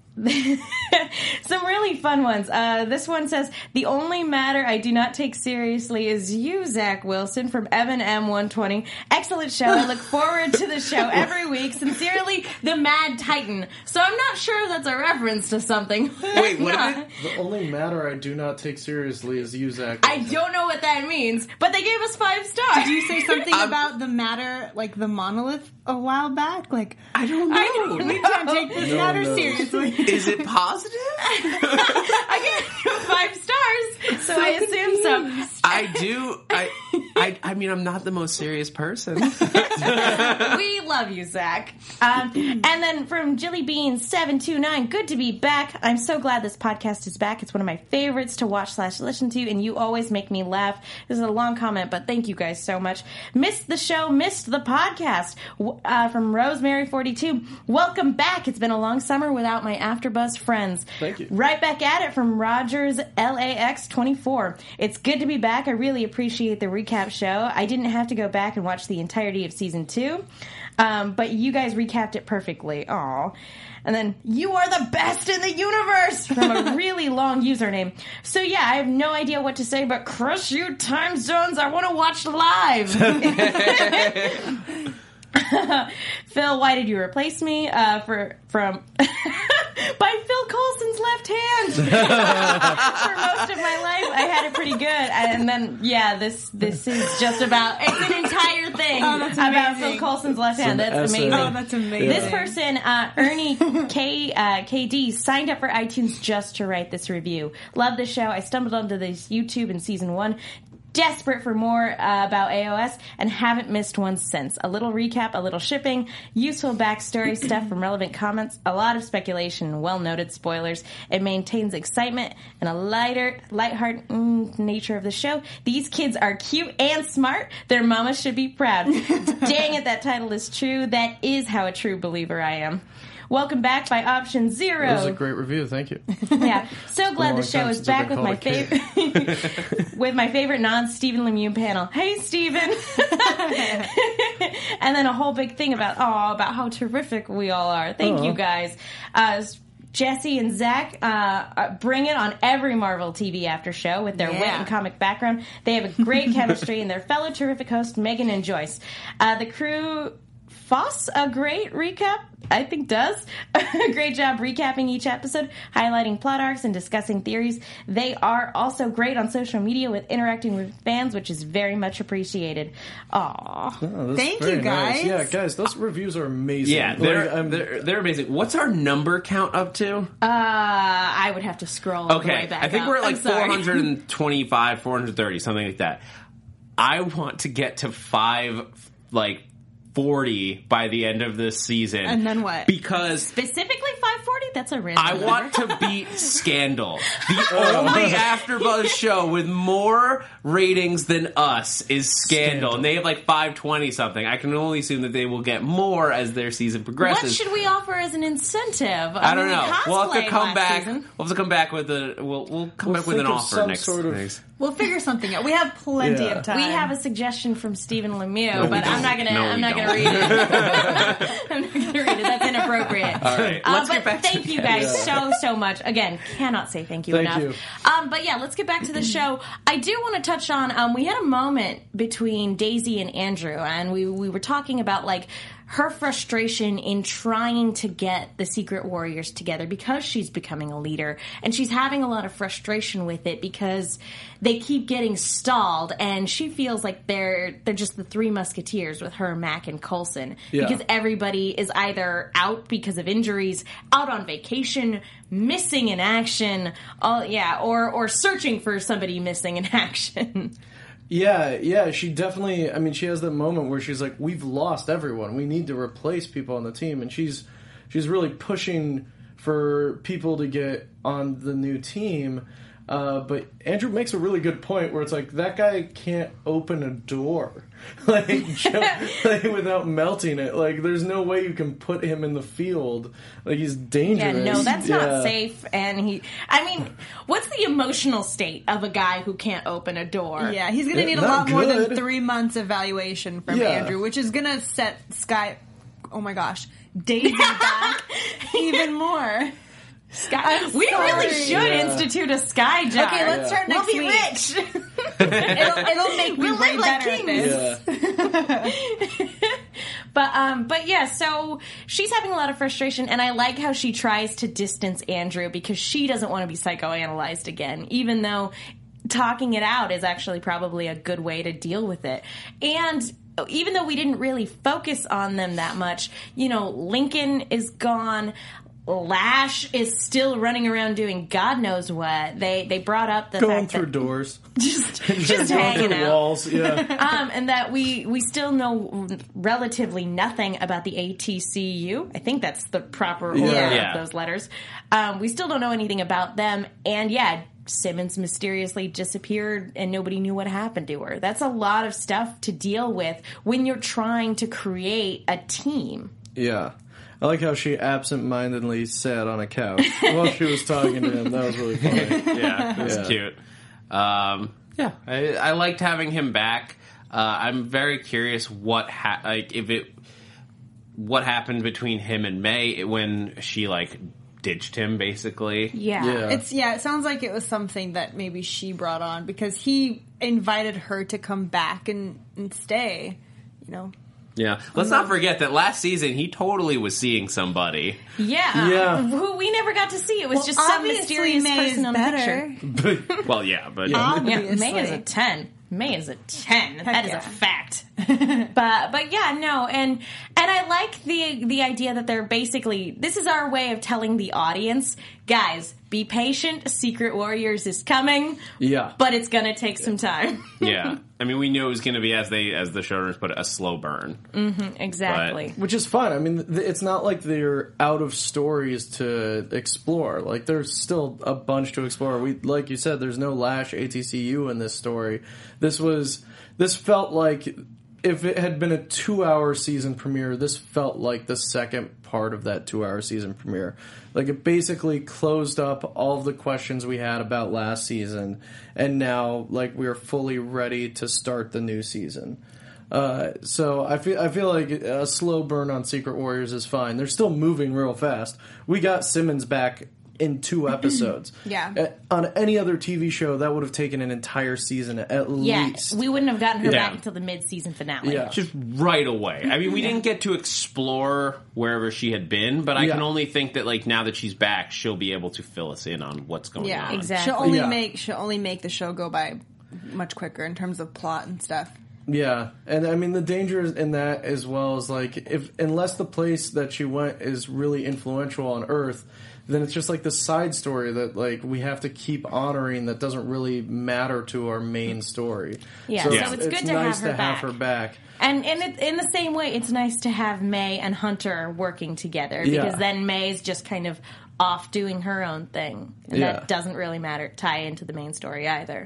some really fun ones. Uh, this one says, the only matter I do not take seriously is you, Zach Wilson, from Evan M one twenty. Excellent show. I look forward to the show every week. Sincerely, the Mad Titan. So I'm not sure if that's a reference to something. Wait, what No. is it? The only matter I do not take seriously is you, Zach. I don't know what that means, but they gave us five stars. Did you say something Um, about the matter, like the monolith, a while back? Like, I don't know. I don't we know. can't take this No one matter knows. seriously. Is it positive? I gave you five stars, so I assume so. I do. I, I I I mean, I'm not the most serious person. We love you, Zach. Um, and then from Jilly Bean seven two nine, good to be back. I'm so glad this podcast is back. It's one of my favorites to watch slash listen to, and you always make me laugh. This is a long comment, but thank you guys so much. Missed the show, missed the podcast. Uh, from Rosemary forty-two, welcome back. It's been a long summer without my AfterBuzz friends. Thank you. Right back at it from Rogers L A X twenty-four. It's good to be back. I really appreciate the recap show. I didn't have to go back and watch the entirety of season two, um, but you guys recapped it perfectly. Aw. And then, you are the best in the universe! From a really long username. So yeah, I have no idea what to say, but crush you time zones, I want to watch live! Phil, why did you replace me? Uh, for from by Phil Coulson's left hand. For most of my life, I had it pretty good, and then yeah, this this is just about it's an entire thing oh, that's about amazing. Phil Coulson's left hand. That's essay. amazing. Oh, that's amazing. This person, uh, Ernie K uh, K D, signed up for iTunes just to write this review. Love the show. I stumbled onto this YouTube in season one. Desperate for more uh, about A O S and haven't missed one since. A little recap, a little shipping, useful backstory stuff from relevant comments, a lot of speculation, well-noted spoilers. It maintains excitement and a lighter, lighthearted mm, nature of the show. These kids are cute and smart. Their mama should be proud. Dang it, that title is true. That is how a true believer I am. Welcome back by option zero. That was a great review. Thank you. Yeah, so glad Been a the long show time is since I've back with been my called a favorite with my favorite non-Stephen Lemieux panel. Hey, Stephen! And then a whole big thing about oh, about how terrific we all are. Thank Aw. you guys. Uh, Jesse and Zach uh, bring it on every Marvel T V after show with their Yeah. wit and comic background. They have a great chemistry, and their fellow terrific hosts Megan and Joyce. Uh, the crew. Foss, a great recap, I think does. A great job recapping each episode, highlighting plot arcs and discussing theories. They are also great on social media with interacting with fans, which is very much appreciated. Aww. Oh, that's Thank very you, nice. guys. Yeah, guys, those reviews are amazing. Yeah, Like, they're, I'm- they're they're amazing. What's our number count up to? Uh, I would have to scroll all the way Okay, back I think up. we're at like I'm sorry. four hundred twenty-five, four hundred thirty, something like that. I want to get to five, like forty by the end of this season. And then what? Because Specifically five forty? That's a random I number. want to beat Scandal. The only AfterBuzz show with more ratings than us is Scandal, Scandal. and they have like five twenty something. I can only assume that they will get more as their season progresses. What should we offer as an incentive? I don't mean, know. We'll have to cosplayed come last back. season. We'll have to come back with a. We'll we'll come We'll back with an think of offer some next. sort of- next. We'll figure something out. We have plenty Yeah. of time. We have a suggestion from Stephen Lemieux, No, we but I'm don't. not gonna. No, I'm we not don't. gonna read it. I'm not gonna read it. That's inappropriate. All right, Uh, let's but get back to thank the you guys so so much. Again, cannot say thank you Thank enough. you. Um, but yeah, let's get back to the show. I do want to touch on. Um, we had a moment between Daisy and Andrew, and we we were talking about like her frustration in trying to get the Secret Warriors together because she's becoming a leader, and she's having a lot of frustration with it because they keep getting stalled, and she feels like they're they're just the Three Musketeers with her, Mac, and Coulson Yeah. because everybody is either out because of injuries, out on vacation, missing in action, all yeah, or or searching for somebody missing in action. Yeah, yeah, she definitely. I mean, she has that moment where she's like, "We've lost everyone. We need to replace people on the team," and she's she's really pushing for people to get on the new team. Uh, but Andrew makes a really good point where it's like that guy can't open a door like, jump, like without melting it. Like, there's no way you can put him in the field. Like, he's dangerous. Yeah, no, that's Yeah. not safe. And he, I mean, what's the emotional state of a guy who can't open a door? Yeah, he's going to Yeah, need a not lot more than good. three months evaluation from Yeah. Andrew, which is going to set Sky. Oh my gosh, Daisy back even more. Sky, we sorry. really should Yeah. institute a sky jar. Okay, let's start We'll next be week. rich. It'll, it'll make me We'll way live like better at kings. this. Yeah. But um, but yeah, so she's having a lot of frustration, and I like how she tries to distance Andrew because she doesn't want to be psychoanalyzed again, even though talking it out is actually probably a good way to deal with it. And even though we didn't really focus on them that much, you know, Lincoln is gone. Lash is still running around doing God knows what. They they brought up the Going fact through that doors. just, Just just going hanging through out. walls. Yeah. Um, and that we, we still know relatively nothing about the A T C U. I think that's the proper order Yeah. of those letters. Um, we still don't know anything about them. And yeah, Simmons mysteriously disappeared and nobody knew what happened to her. That's a lot of stuff to deal with when you're trying to create a team. Yeah. I like how she absent-mindedly sat on a couch while she was talking to him. That was really funny. Yeah, it was Yeah. cute. Um, yeah, I, I liked having him back. Uh, I'm very curious what ha- like if it what happened between him and May when she like ditched him, basically. Yeah. Yeah. It's yeah, it sounds like it was something that maybe she brought on because he invited her to come back and, and stay, you know. Yeah. Let's not forget that last season he totally was seeing somebody. Yeah. Yeah. Who we never got to see. It was Well, just some obviously mysterious May person is on the better. picture. Well, yeah, but Yeah, Obviously. May is a ten. May is a ten. That is yeah. a fact. but but yeah, no, and and I like the the idea that they're basically this is our way of telling the audience, guys, be patient. Secret Warriors is coming. Yeah. But it's gonna take some time. yeah. I mean, we knew it was going to be, as they as the showrunners put it, a slow burn. Exactly. Which is fine. I mean, th- it's not like they're out of stories to explore. Like, there's still a bunch to explore. We, like you said, there's no Lash A T C U in this story. This was, this felt like if it had been a two-hour season premiere, this felt like the second part of that two-hour season premiere. Like, it basically closed up all of the questions we had about last season, and now, like, we're fully ready to start the new season. Uh, so I feel I feel like a slow burn on Secret Warriors is fine. They're still moving real fast. We got Simmons back in two episodes. Yeah. Uh, on any other T V show, that would have taken an entire season at Yeah, least. we wouldn't have gotten her Yeah. back until the mid-season finale. Yeah. Just right away. I mean, we didn't get to explore wherever she had been, but I Yeah. can only think that, like, now that she's back, she'll be able to fill us in on what's going Yeah, on. exactly. She'll only Yeah. make she'll only make the show go by much quicker in terms of plot and stuff. Yeah, and I mean the danger in that as well is like if unless the place that she went is really influential on Earth, then it's just like the side story that like we have to keep honoring that doesn't really matter to our main story. Yeah, so so it's, it's good to nice have her to have back. her back. And and it, in the same way, it's nice to have May and Hunter working together because Yeah. then May's just kind of off doing her own thing, and Yeah. that doesn't really matter tie into the main story either.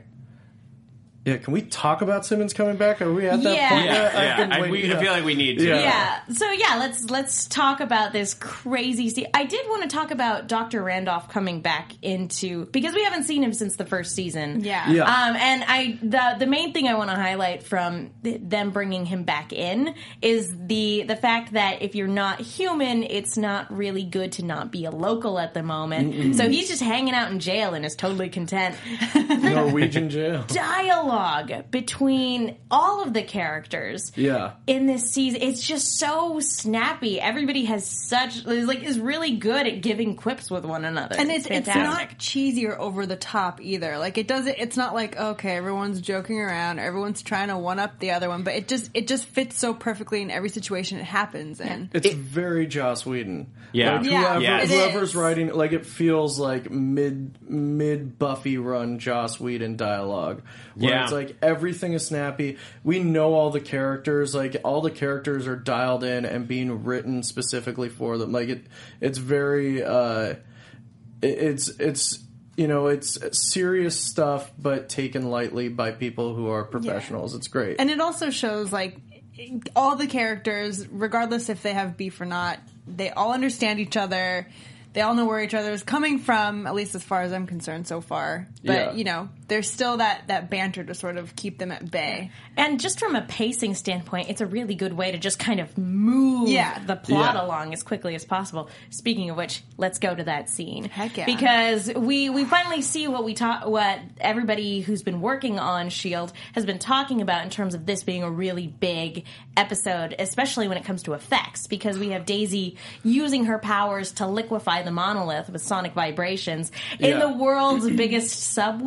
Yeah, can we talk about Simmons coming back? Are we at that Yeah. point? Yeah, yet? I've yeah. been I, waiting- we, I yeah. feel like we need to. Yeah. Yeah. So yeah, let's let's talk about this crazy. Se- I did want to talk about Doctor Randolph coming back into because we haven't seen him since the first season. Yeah. Yeah. Um, and I the the main thing I want to highlight from th- them bringing him back in is the the fact that if you're not human, it's not really good to not be a local at the moment. Mm-mm. So he's just hanging out in jail and is totally content. Norwegian jail. Dialogue between all of the characters Yeah. in this season, it's just so snappy. Everybody has such is like is really good at giving quips with one another, And it's it's fantastic. not cheesy or over the top either. Like it doesn't. It's not like okay, everyone's joking around, everyone's trying to one up the other one, but it just it just fits so perfectly in every situation it happens in. It's very Joss Whedon. Yeah. Like, Yeah, whoever, yeah, it whoever's is. writing, like it feels like mid mid Buffy run Joss Whedon dialogue. Where Yeah. it's like everything is snappy. We know all the characters. Like all the characters are dialed in and being written specifically for them. Like it, it's very. Uh, it, it's it's. You know, it's serious stuff, but taken lightly by people who are professionals. It's great. And it also shows like all the characters, regardless if they have beef or not, they all understand each other. They all know where each other is coming from, at least as far as I'm concerned so far. But, Yeah. you know, there's still that, that banter to sort of keep them at bay. And just from a pacing standpoint, it's a really good way to just kind of move Yeah. the plot Yeah. along as quickly as possible. Speaking of which, let's go to that scene. Heck yeah. Because we, we finally see what we ta- what everybody who's been working on S H I E L D has been talking about in terms of this being a really big episode, especially when it comes to effects, because we have Daisy using her powers to liquefy the monolith with sonic vibrations in Yeah. the world's biggest subwoofer.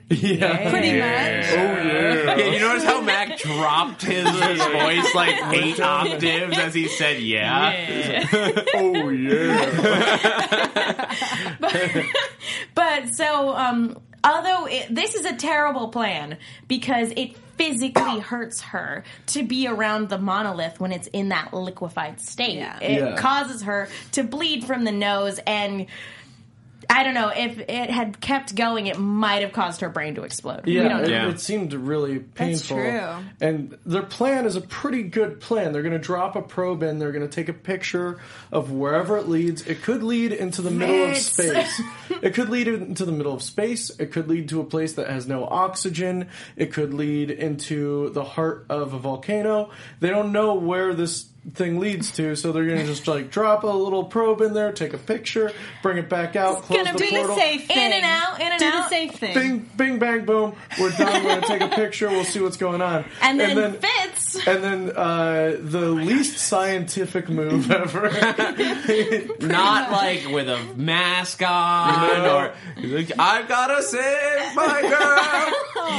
Yeah. Pretty much. Yeah, you notice how Mac dropped his, his voice like eight octaves as he said, "Yeah." Oh yeah. but, but so, um, although it, this is a terrible plan because it physically hurts her to be around the monolith when it's in that liquefied state. Yeah. It Yeah. causes her to bleed from the nose, and I don't know, if it had kept going, it might have caused her brain to explode. Yeah, we don't know. it, Yeah. it seemed really painful. true. And their plan is a pretty good plan. They're going to drop a probe in. They're going to take a picture of wherever it leads. It could lead into the middle of Fits. space. It could lead into the middle of space. It could lead to a place that has no oxygen. It could lead into the heart of a volcano. They don't know where this thing leads to, so they're going to just like drop a little probe in there, take a picture, bring it back out, close gonna the be Do portal. the safe thing. In and out, in and Do out. the safe thing. Bing, bing, bang, boom. We're done. We're gonna take a picture. We'll see what's going on. And then, and then, Fitz. and then uh, the least scientific move ever. Not like with a mask on No. or I've gotta save my girl.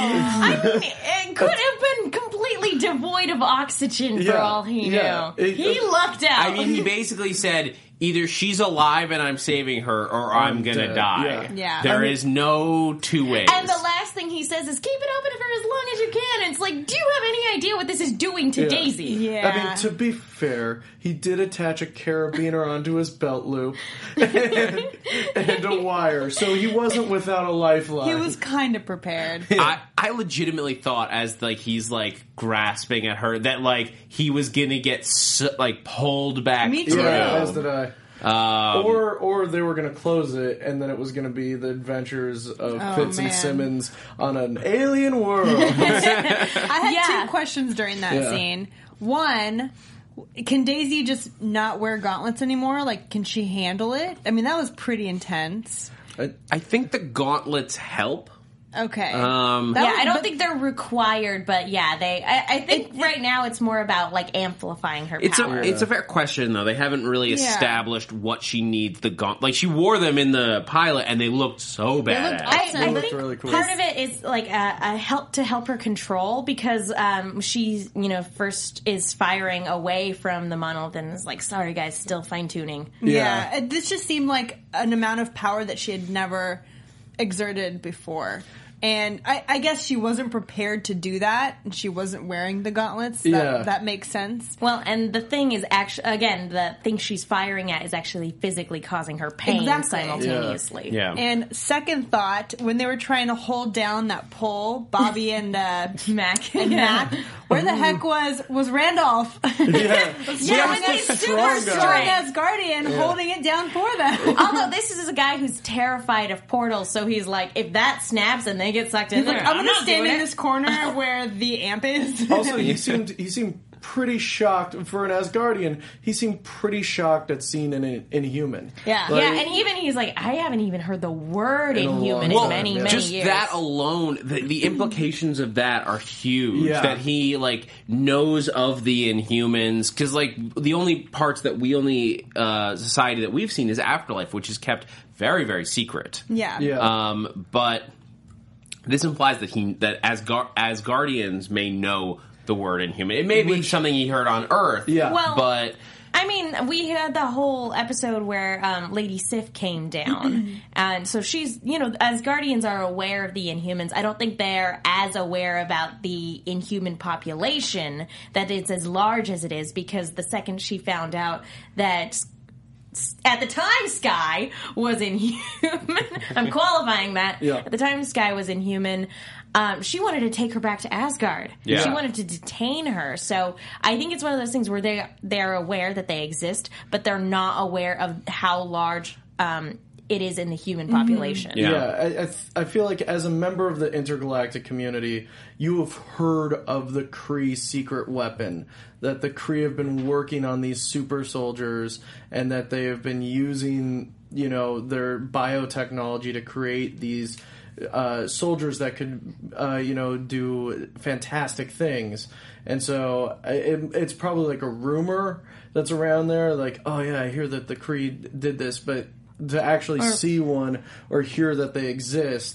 I mean, it could have been completely devoid of oxygen for Yeah, all he knew. yeah. It- he uh, lucked out. I mean, he basically said either she's alive and I'm saving her, or I'm, I'm gonna dead. die. Yeah. Yeah. There I mean- is no two ways. And the last thing he says is, keep it open for as long as you can. And it's like, do you have any idea what this is doing to Yeah. Daisy? Yeah. I mean, to be fair, he did attach a carabiner onto his belt loop and, and a wire, so he wasn't without a lifeline. he was kind of prepared. I, I legitimately thought as like he's like grasping at her that like he was gonna get s- like pulled back Me through. too. Yeah, as did I. Um, Or, or they were going to close it, and then it was going to be the adventures of Oh, Fitz and man. Simmons on an alien world. I had Yeah. two questions during that Yeah. scene. One, can Daisy just not wear gauntlets anymore? Like, can she handle it? I mean, that was pretty intense. I think the gauntlets help. Okay. Um, That Yeah, was- I don't but- think they're required, but yeah, they. I, I think right now it's more about like amplifying her It's power. a it's a fair question though. They haven't really Yeah. established what she needs the gaunt. Like she wore them in the pilot, and they looked so bad. looked I, awesome. I It looked think really cool. part of it is like a, a help to help her control because um, she's you know first is firing away from the monolith and is like, sorry guys, still fine tuning. yeah. It- This just seemed like an amount of power that she had never exerted before. And I, I guess she wasn't prepared to do that, and she wasn't wearing the gauntlets. That, Yeah. that makes sense. Well, and the thing is actually again the thing she's firing at is actually physically causing her pain Exactly. simultaneously. yeah. And second thought, when they were trying to hold down that pole, Bobby and uh, Mac. and Mac, where the heck was was Randolph? yeah. Yeah, when he's super strong guy. Strong strong. as guardian holding it down for them. Although this is a guy who's terrified of portals, so he's like, if that snaps and they get sucked in He's there, like, I'm, gonna not stand doing in it. this corner where the amp is. Also, he seemed he seemed pretty shocked for an Asgardian. He seemed pretty shocked at seeing an Inhuman. Yeah. Like, Yeah, and even he's like, I haven't even heard the word In a inhuman long in time, many, yeah. many Just years. that alone, the, the implications of that are huge. Yeah. That he like knows of the Inhumans, because like the only parts that we only uh, society that we've seen is Afterlife, which is kept very very secret. Yeah. Yeah. Um, but this implies that he that Asgar- Asgardians may know the word Inhuman. It may be something he heard on Earth. Yeah. Well, but I mean, we had the whole episode where um, Lady Sif came down, and so she's, you know, as Guardians are aware of the Inhumans. I don't think they're as aware about the Inhuman population, that it's as large as it is, because the second she found out that at the time Skye was Inhuman, I'm qualifying that. Yeah. At the time Skye was Inhuman, um, she wanted to take her back to Asgard. Yeah. She wanted to detain her. So I think it's one of those things where they they're aware that they exist, but they're not aware of how large um, it is in the human population. Yeah. Yeah, I, I, th- I feel like as a member of the intergalactic community, you have heard of the Kree secret weapon, that the Kree have been working on these super soldiers, and that they have been using, you know, their biotechnology to create these uh, soldiers that could, uh, you know, do fantastic things. And so I- it, it's probably like a rumor that's around there, like, oh yeah, I hear that the Kree did this, but to actually see one or hear that they exist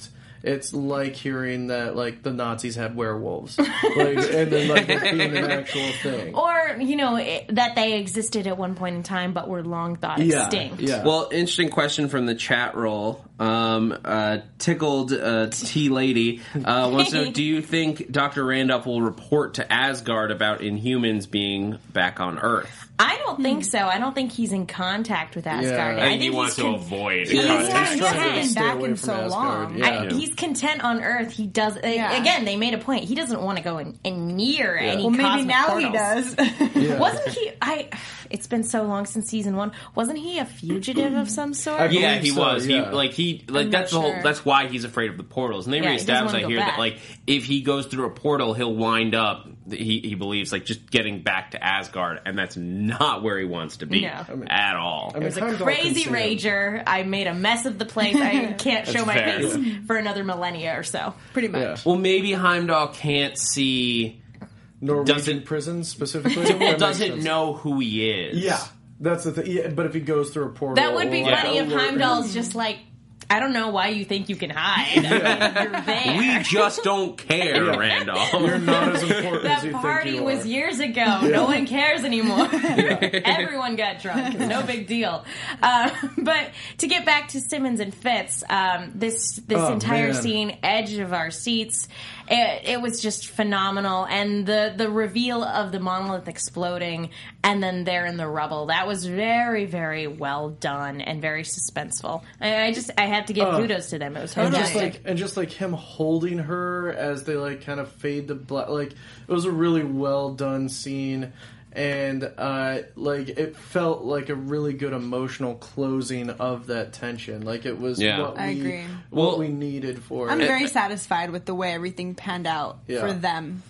it's like hearing that like the Nazis had werewolves, like, and then like it being an actual thing. Or, you know, it, that they existed at one point in time but were long thought Yeah, extinct. yeah. Well, interesting question from the chat roll. Um, uh, tickled uh, T Lady uh, wants to know: do you think Doctor Randolph will report to Asgard about Inhumans being back on Earth? I don't think so. I don't think he's in contact with Asgard. Yeah. I think he he's wants to con- avoid He's it. Yeah, content. he's trying to been stay back away in from so Asgard. long. Yeah. I, he's content on Earth. He does. Yeah. Again, they made a point. He doesn't want to go in, in near any Well, maybe cosmic now he portals. does. Yeah. Wasn't he? I. It's been so long since season one. Wasn't he a fugitive of some sort? I Yeah, believe he so, was. yeah. He like he like I'm that's the not whole. sure. That's why he's afraid of the portals. And they Yeah, he doesn't reestablished wanna I go hear back. that like if he goes through a portal, he'll wind up. He he believes like just getting back to Asgard, and that's not where he wants to be No. I mean- at all. I mean, It was a Heimdall crazy can see him. rager. I made a mess of the place. I can't show my fair. face for another millennia or so. Pretty much. Yeah. well, maybe Heimdall can't see. Norwegian Doesn't- prison specifically. Well, That makes doesn't sense. know who he is. Yeah, that's the thing. Yeah, but if he goes through a portal, That would be or, like, funny if over- Heimdall's just like, I don't know why you think you can hide. I mean, you're there. We just don't care, Randolph. You're not as important as That you party think you was are. years ago. No one cares anymore. Everyone got drunk. It's no big deal. Uh, but to get back to Simmons and Fitz, um, this this Oh, entire man. scene, edge of our seats, it, it was just phenomenal. And the the reveal of the monolith exploding, and then they're in the rubble. That was very very well done and very suspenseful. I, I just I had to give Oh. kudos to them. It was And fantastic. just like and just like him holding her as they like kind of fade to black, like it was a really well done scene, and uh, like it felt like a really good emotional closing of that tension. Like it was Yeah. what I we agree. what Well, we needed for I'm it. very satisfied with the way everything panned out Yeah. for them.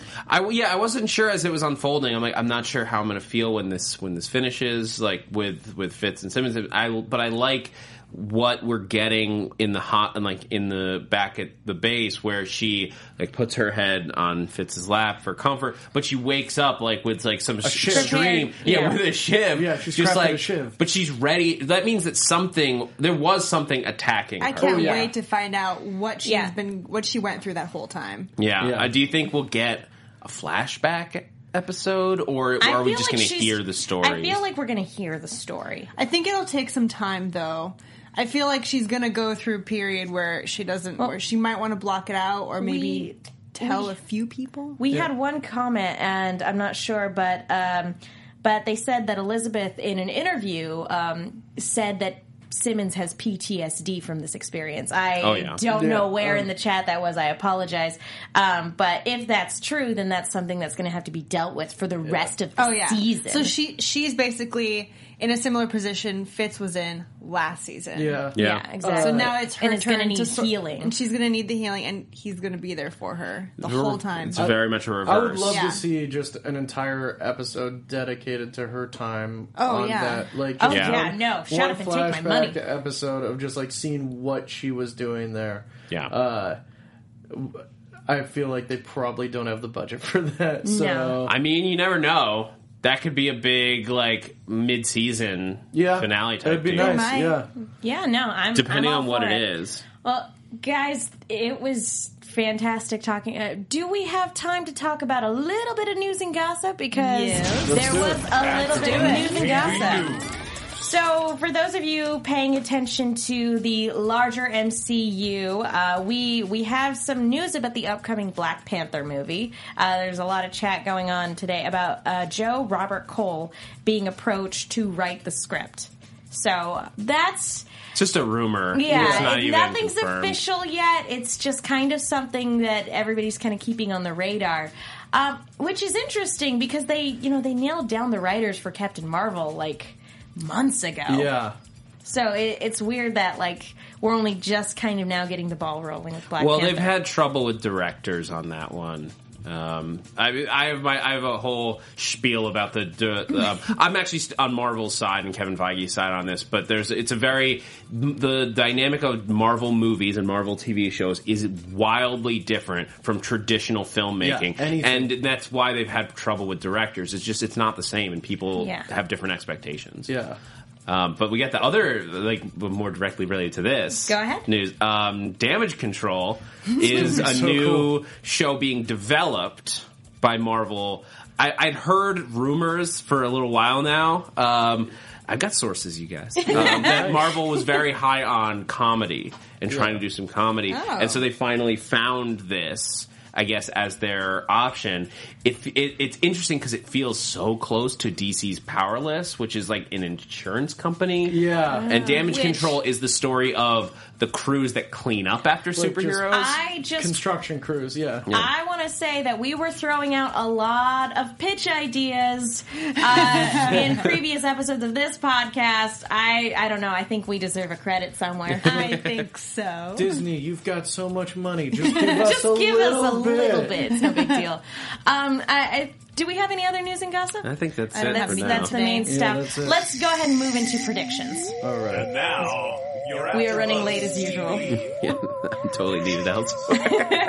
I yeah, I wasn't sure as it was unfolding. I'm like, I'm not sure how I'm going to feel when this when this finishes, like with with Fitz and Simmons. I but I like what we're getting in the hot and like in the back at the base where she like puts her head on Fitz's lap for comfort, but she wakes up like with like some shiv. extreme yeah, Yeah. with a shiv. Yeah, she's just crafted like a shiv. but she's ready. That means that something there was something attacking I her. can't Oh, yeah. wait to find out what she's Yeah. been, what she went through that whole time. Yeah. Yeah. Uh, do you think we'll get a flashback episode, or I are we feel just like going to she's- hear the story? I feel like we're going to hear the story. I think it'll take some time though. I feel like she's gonna go through a period where she doesn't, where she might want to block it out, or maybe we- tell we- a few people. We Yeah. had one comment, and I'm not sure, but um, but they said that Elizabeth, in an interview, um, said that Simmons has P T S D from this experience. I Oh, yeah. don't Yeah, know where um, in the chat that was. I apologize. Um, but if that's true, then that's something that's going to have to be dealt with for the rest of the Oh yeah. season. So she she's basically in a similar position Fitz was in last season. yeah, yeah, exactly. So now it's her and it's turn going to to need sor- healing. and she's gonna need the healing, and he's gonna be there for her the whole time. It's very much a reverse. I would love Yeah. to see just an entire episode dedicated to her time. Oh, on yeah. that. Like, Oh, just yeah, one- no, shut one up and take my flashback money. episode of just like seeing what she was doing there. Yeah. Uh, I feel like they probably don't have the budget for that. So No. I mean, you never know. That could be a big like mid-season yeah, finale type It'd be deal. nice. might. Yeah. yeah, no, I'm Depending I'm all on what for it is. Well, guys, it was fantastic talking. Uh, do we have time to talk about a little bit of news and gossip? Because Yes. there do was it. a little bit of news and gossip. So, for those of you paying attention to the larger M C U, uh, we we have some news about the upcoming Black Panther movie. Uh, there's a lot of chat going on today about uh, Joe Robert Cole being approached to write the script. So that's It's just a rumor. It's yeah, not it- even nothing's confirmed. official yet. It's just kind of something that everybody's kind of keeping on the radar, um, which is interesting because they, you know, they nailed down the writers for Captain Marvel like months ago. Yeah. So it, it's weird that like we're only just kind of now getting the ball rolling with Black Well, Panther. they've had trouble with directors on that one. Um, I, I have my I have a whole spiel about the. the um, I'm actually st- on Marvel's side and Kevin Feige's side on this, but there's it's a very the dynamic of Marvel movies and Marvel T V shows is wildly different from traditional filmmaking, Yeah, anything. and that's why they've had trouble with directors. It's just it's not the same, and people Yeah. have different expectations. Yeah. Um, but we got the other, like, more directly related to this. Go ahead. News. Um, Damage Control is a so new cool. show being developed by Marvel. I, I'd heard rumors for a little while now. Um, I've got sources, you guys. Um, that Marvel was very high on comedy and trying to do some comedy. Oh. And so they finally found this, I guess, as their option. It, it, it's interesting because it feels so close to D C's Powerless, which is like an insurance company. Yeah. And Damage Which- Control is the story of the crews that clean up after Like, just- superheroes. I just Construction crews, yeah. I want to say that we were throwing out a lot of pitch ideas uh, in previous episodes of this podcast. I I don't know. I think we deserve a credit somewhere. I think so. Disney, you've got so much money. Just give us Just a give little us a bit. little bit. It's no big deal. Um, I, I, do we have any other news and gossip? I think that's I it don't That's for now. that's the main Yeah, stuff. that's it. Let's go ahead and move into predictions. All right. Now, you're We are running late as usual. Yeah, I totally needed elsewhere.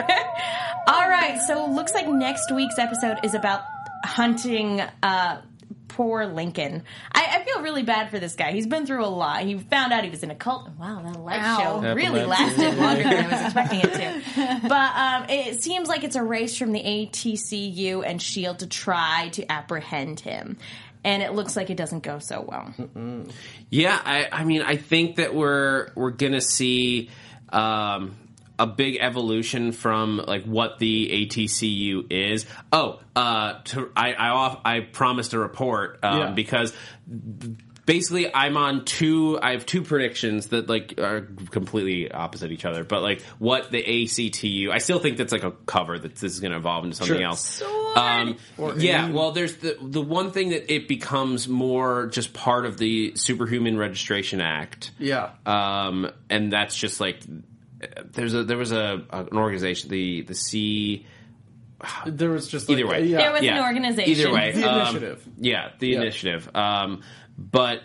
All right, so looks like next week's episode is about hunting uh, poor Lincoln. I, I feel really bad for this guy. He's been through a lot. He found out he was in a cult. Wow, that light Ow. show really Epilepsy. lasted longer than I was expecting it to. But um, it seems like it's a race from the A T C U and S H I E L D to try to apprehend him. And it looks like it doesn't go so well. Yeah, I, I mean, I think that we're we're gonna see um, a big evolution from like what the A T C U is. Oh, uh, to, I I, off, I promised a report um, Yeah. because basically I'm on two. I have two predictions that like are completely opposite each other. But like what the A C T U, I still think that's like a cover that this is going to evolve into something Sure. else. Um, Or yeah, any- well, there's the the one thing that it becomes more just part of the Superhuman Registration Act. Yeah. Um, and that's just like there's a there was a, an organization, the the C. There was just like, Either way, yeah. There was yeah. an organization. Either way, The um, initiative. yeah, the Yeah. initiative. Um, but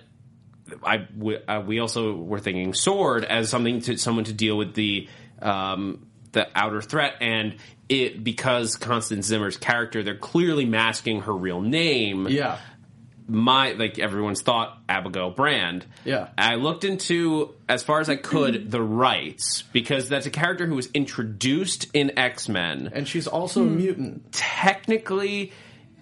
I we, uh, we also were thinking sword as something to someone to deal with the um, the outer threat, and it because Constance Zimmer's character, they're clearly masking her real name. Yeah. My like everyone's thought Abigail Brand. Yeah. I looked into as far as I could the rights because that's a character who was introduced in X-Men. And she's also a mutant. Technically,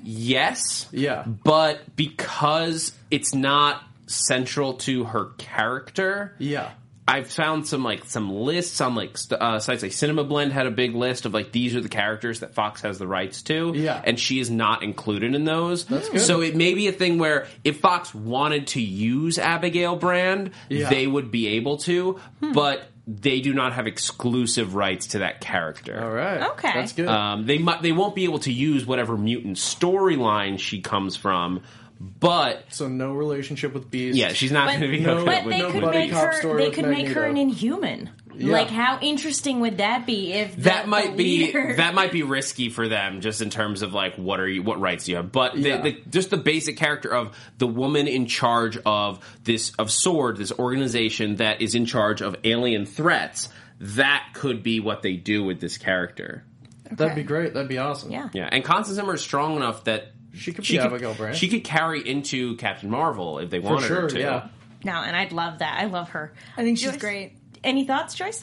yes. Yeah. But because it's not central to her character, Yeah. I've found some like some lists on like st- uh, sites like Cinema Blend had a big list of like these are the characters that Fox has the rights to, Yeah. and she is not included in those. That's good. So it may be a thing where if Fox wanted to use Abigail Brand, Yeah. they would be able to, but they do not have exclusive rights to that character. All right. Okay. That's good. Um, they mu- they won't be able to use whatever mutant storyline she comes from, but so no relationship with Beast. yeah, she's not But- going to be No- okay But with they no could buddy make cop her. story They with could make her an Magneto. Inhuman. Yeah. Like, how interesting would that be? If the, that might the be leader- that might be risky for them just in terms of like what are you what rights do you have, but the, Yeah. the, just the basic character of the woman in charge of this of SWORD, this organization that is in charge of alien threats, that could be what they do with this character. That'd be great. That'd be awesome. Yeah. Yeah, and Constance Zimmer is strong enough that She could be Abigail Brand. she could carry into Captain Marvel if they For wanted sure, her to. yeah. No, and I'd love that. I love her. I think she's Joyce? great. Any thoughts, Joyce?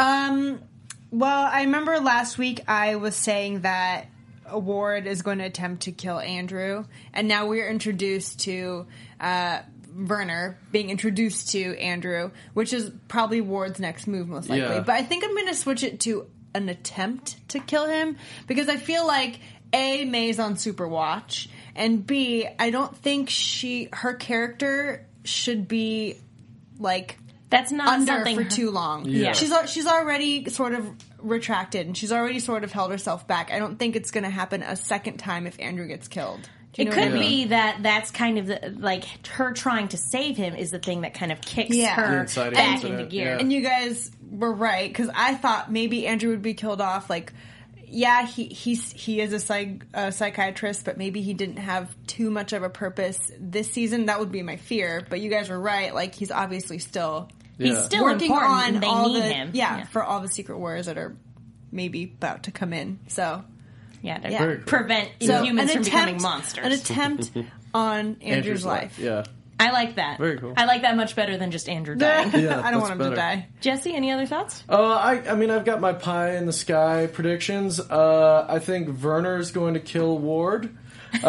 Um, well, I remember last week I was saying that Ward is going to attempt to kill Andrew, and now we're introduced to uh, Werner being introduced to Andrew, which is probably Ward's next move, most likely. Yeah. But I think I'm going to switch it to an attempt to kill him because I feel like A, May's on Super Watch, and B, I don't think she her character should be like That's not under something for too long. Yeah. She's al- she's already sort of retracted and she's already sort of held herself back. I don't think it's going to happen a second time if Andrew gets killed. Do you It know what could I mean? be that that's kind of the, like her trying to save him is the thing that kind of kicks Yeah. The her inciting back incident, into gear. yeah. And you guys were right because I thought maybe Andrew would be killed off. Like, yeah, he he's he is a, psych, a psychiatrist, but maybe he didn't have too much of a purpose this season. That would be my fear. But you guys were right. Like, he's obviously still He's Yeah. still working important. on and they all need the him. Yeah, yeah, for all the secret wars that are maybe about to come in. So. Yeah, to Yeah. Very cool. prevent So humans an from attempt, becoming monsters. An attempt on Andrew's, life. Yeah. I like that. Very cool. I like that much better than just Andrew dying. Yeah, I don't that's want him better. to die. Jesse, any other thoughts? Uh, I, I mean, I've got my pie in the sky predictions. Uh, I think Werner's going to kill Ward uh,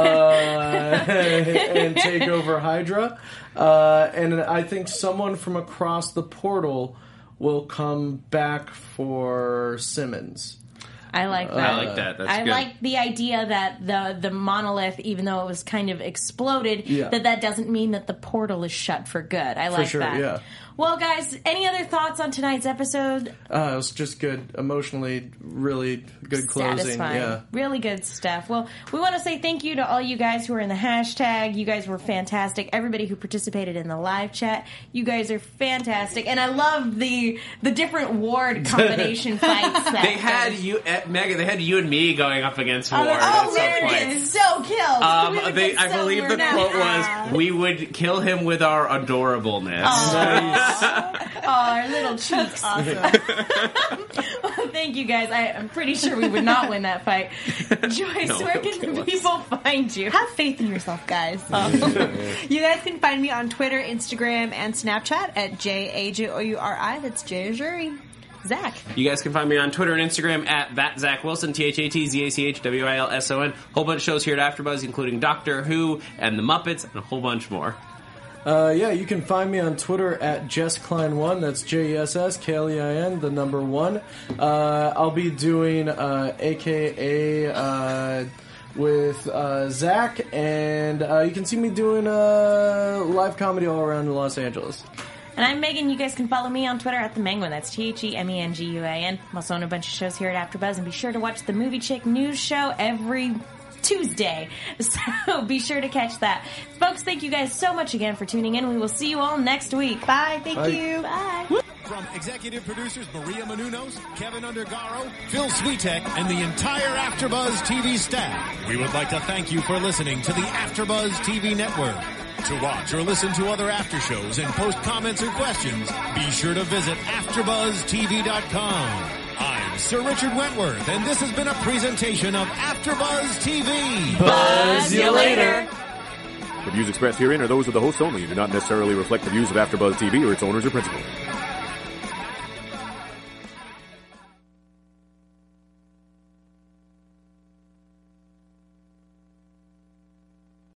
and take over Hydra. Uh, and I think someone from across the portal will come back for Simmons. I like that. I like that. That's I good. like the idea that the the monolith, even though it was kind of exploded, Yeah. that that doesn't mean that the portal is shut for good. I like sure, that. yeah. Well, guys, any other thoughts on tonight's episode? Uh, it was just good, emotionally, really good closing. Satisfying. Yeah. Really good stuff. Well, we want to say thank you to all you guys who are in the hashtag. You guys were fantastic. Everybody who participated in the live chat, you guys are fantastic. And I love the the different ward combination fights. That They had you, uh, Megan. They had you and me going up against Ward. Oh, at we some would point. get so killed. Um, We would they, get I so believe the worn out. quote was, "We would kill him with our adorableness." Nice. Oh, our little cheeks. Awesome. Well, thank you guys. I, I'm pretty sure we would not win that fight. Joyce, No, where it'll can kill us. people find you? Have faith in yourself, guys. You guys can find me on Twitter, Instagram, and Snapchat at J A J O U R I. That's Jay Ajuri. Zach. You guys can find me on Twitter and Instagram at that Zach Wilson, T H A T Z A C H W I L S O N. Whole bunch of shows here at AfterBuzz, including Doctor Who and The Muppets, and a whole bunch more. Uh, yeah, you can find me on Twitter at Jess Klein one. That's J E S S K L E I N, the number one. Uh, I'll be doing uh, A K A uh, with uh, Zach, and uh, you can see me doing uh, live comedy all around Los Angeles. And I'm Megan. You guys can follow me on Twitter at the Menguin. That's T H E M E N G U A N. I'm also on a bunch of shows here at AfterBuzz, and be sure to watch the Movie Chick News Show every Tuesday. So be sure to catch that. Folks, thank you guys so much again for tuning in. We will see you all next week. Bye. Thank Bye. you. Bye. From executive producers Maria Menounos, Kevin Undergaro, Phil Svitek, and the entire AfterBuzz T V staff, we would like to thank you for listening to the AfterBuzz T V network. To watch or listen to other after shows and post comments or questions, be sure to visit after buzz T V dot com. I'm Sir Richard Wentworth, and this has been a presentation of AfterBuzz T V. Buzz you later. The views expressed herein are those of the hosts only and do not necessarily reflect the views of AfterBuzz T V or its owners or principals.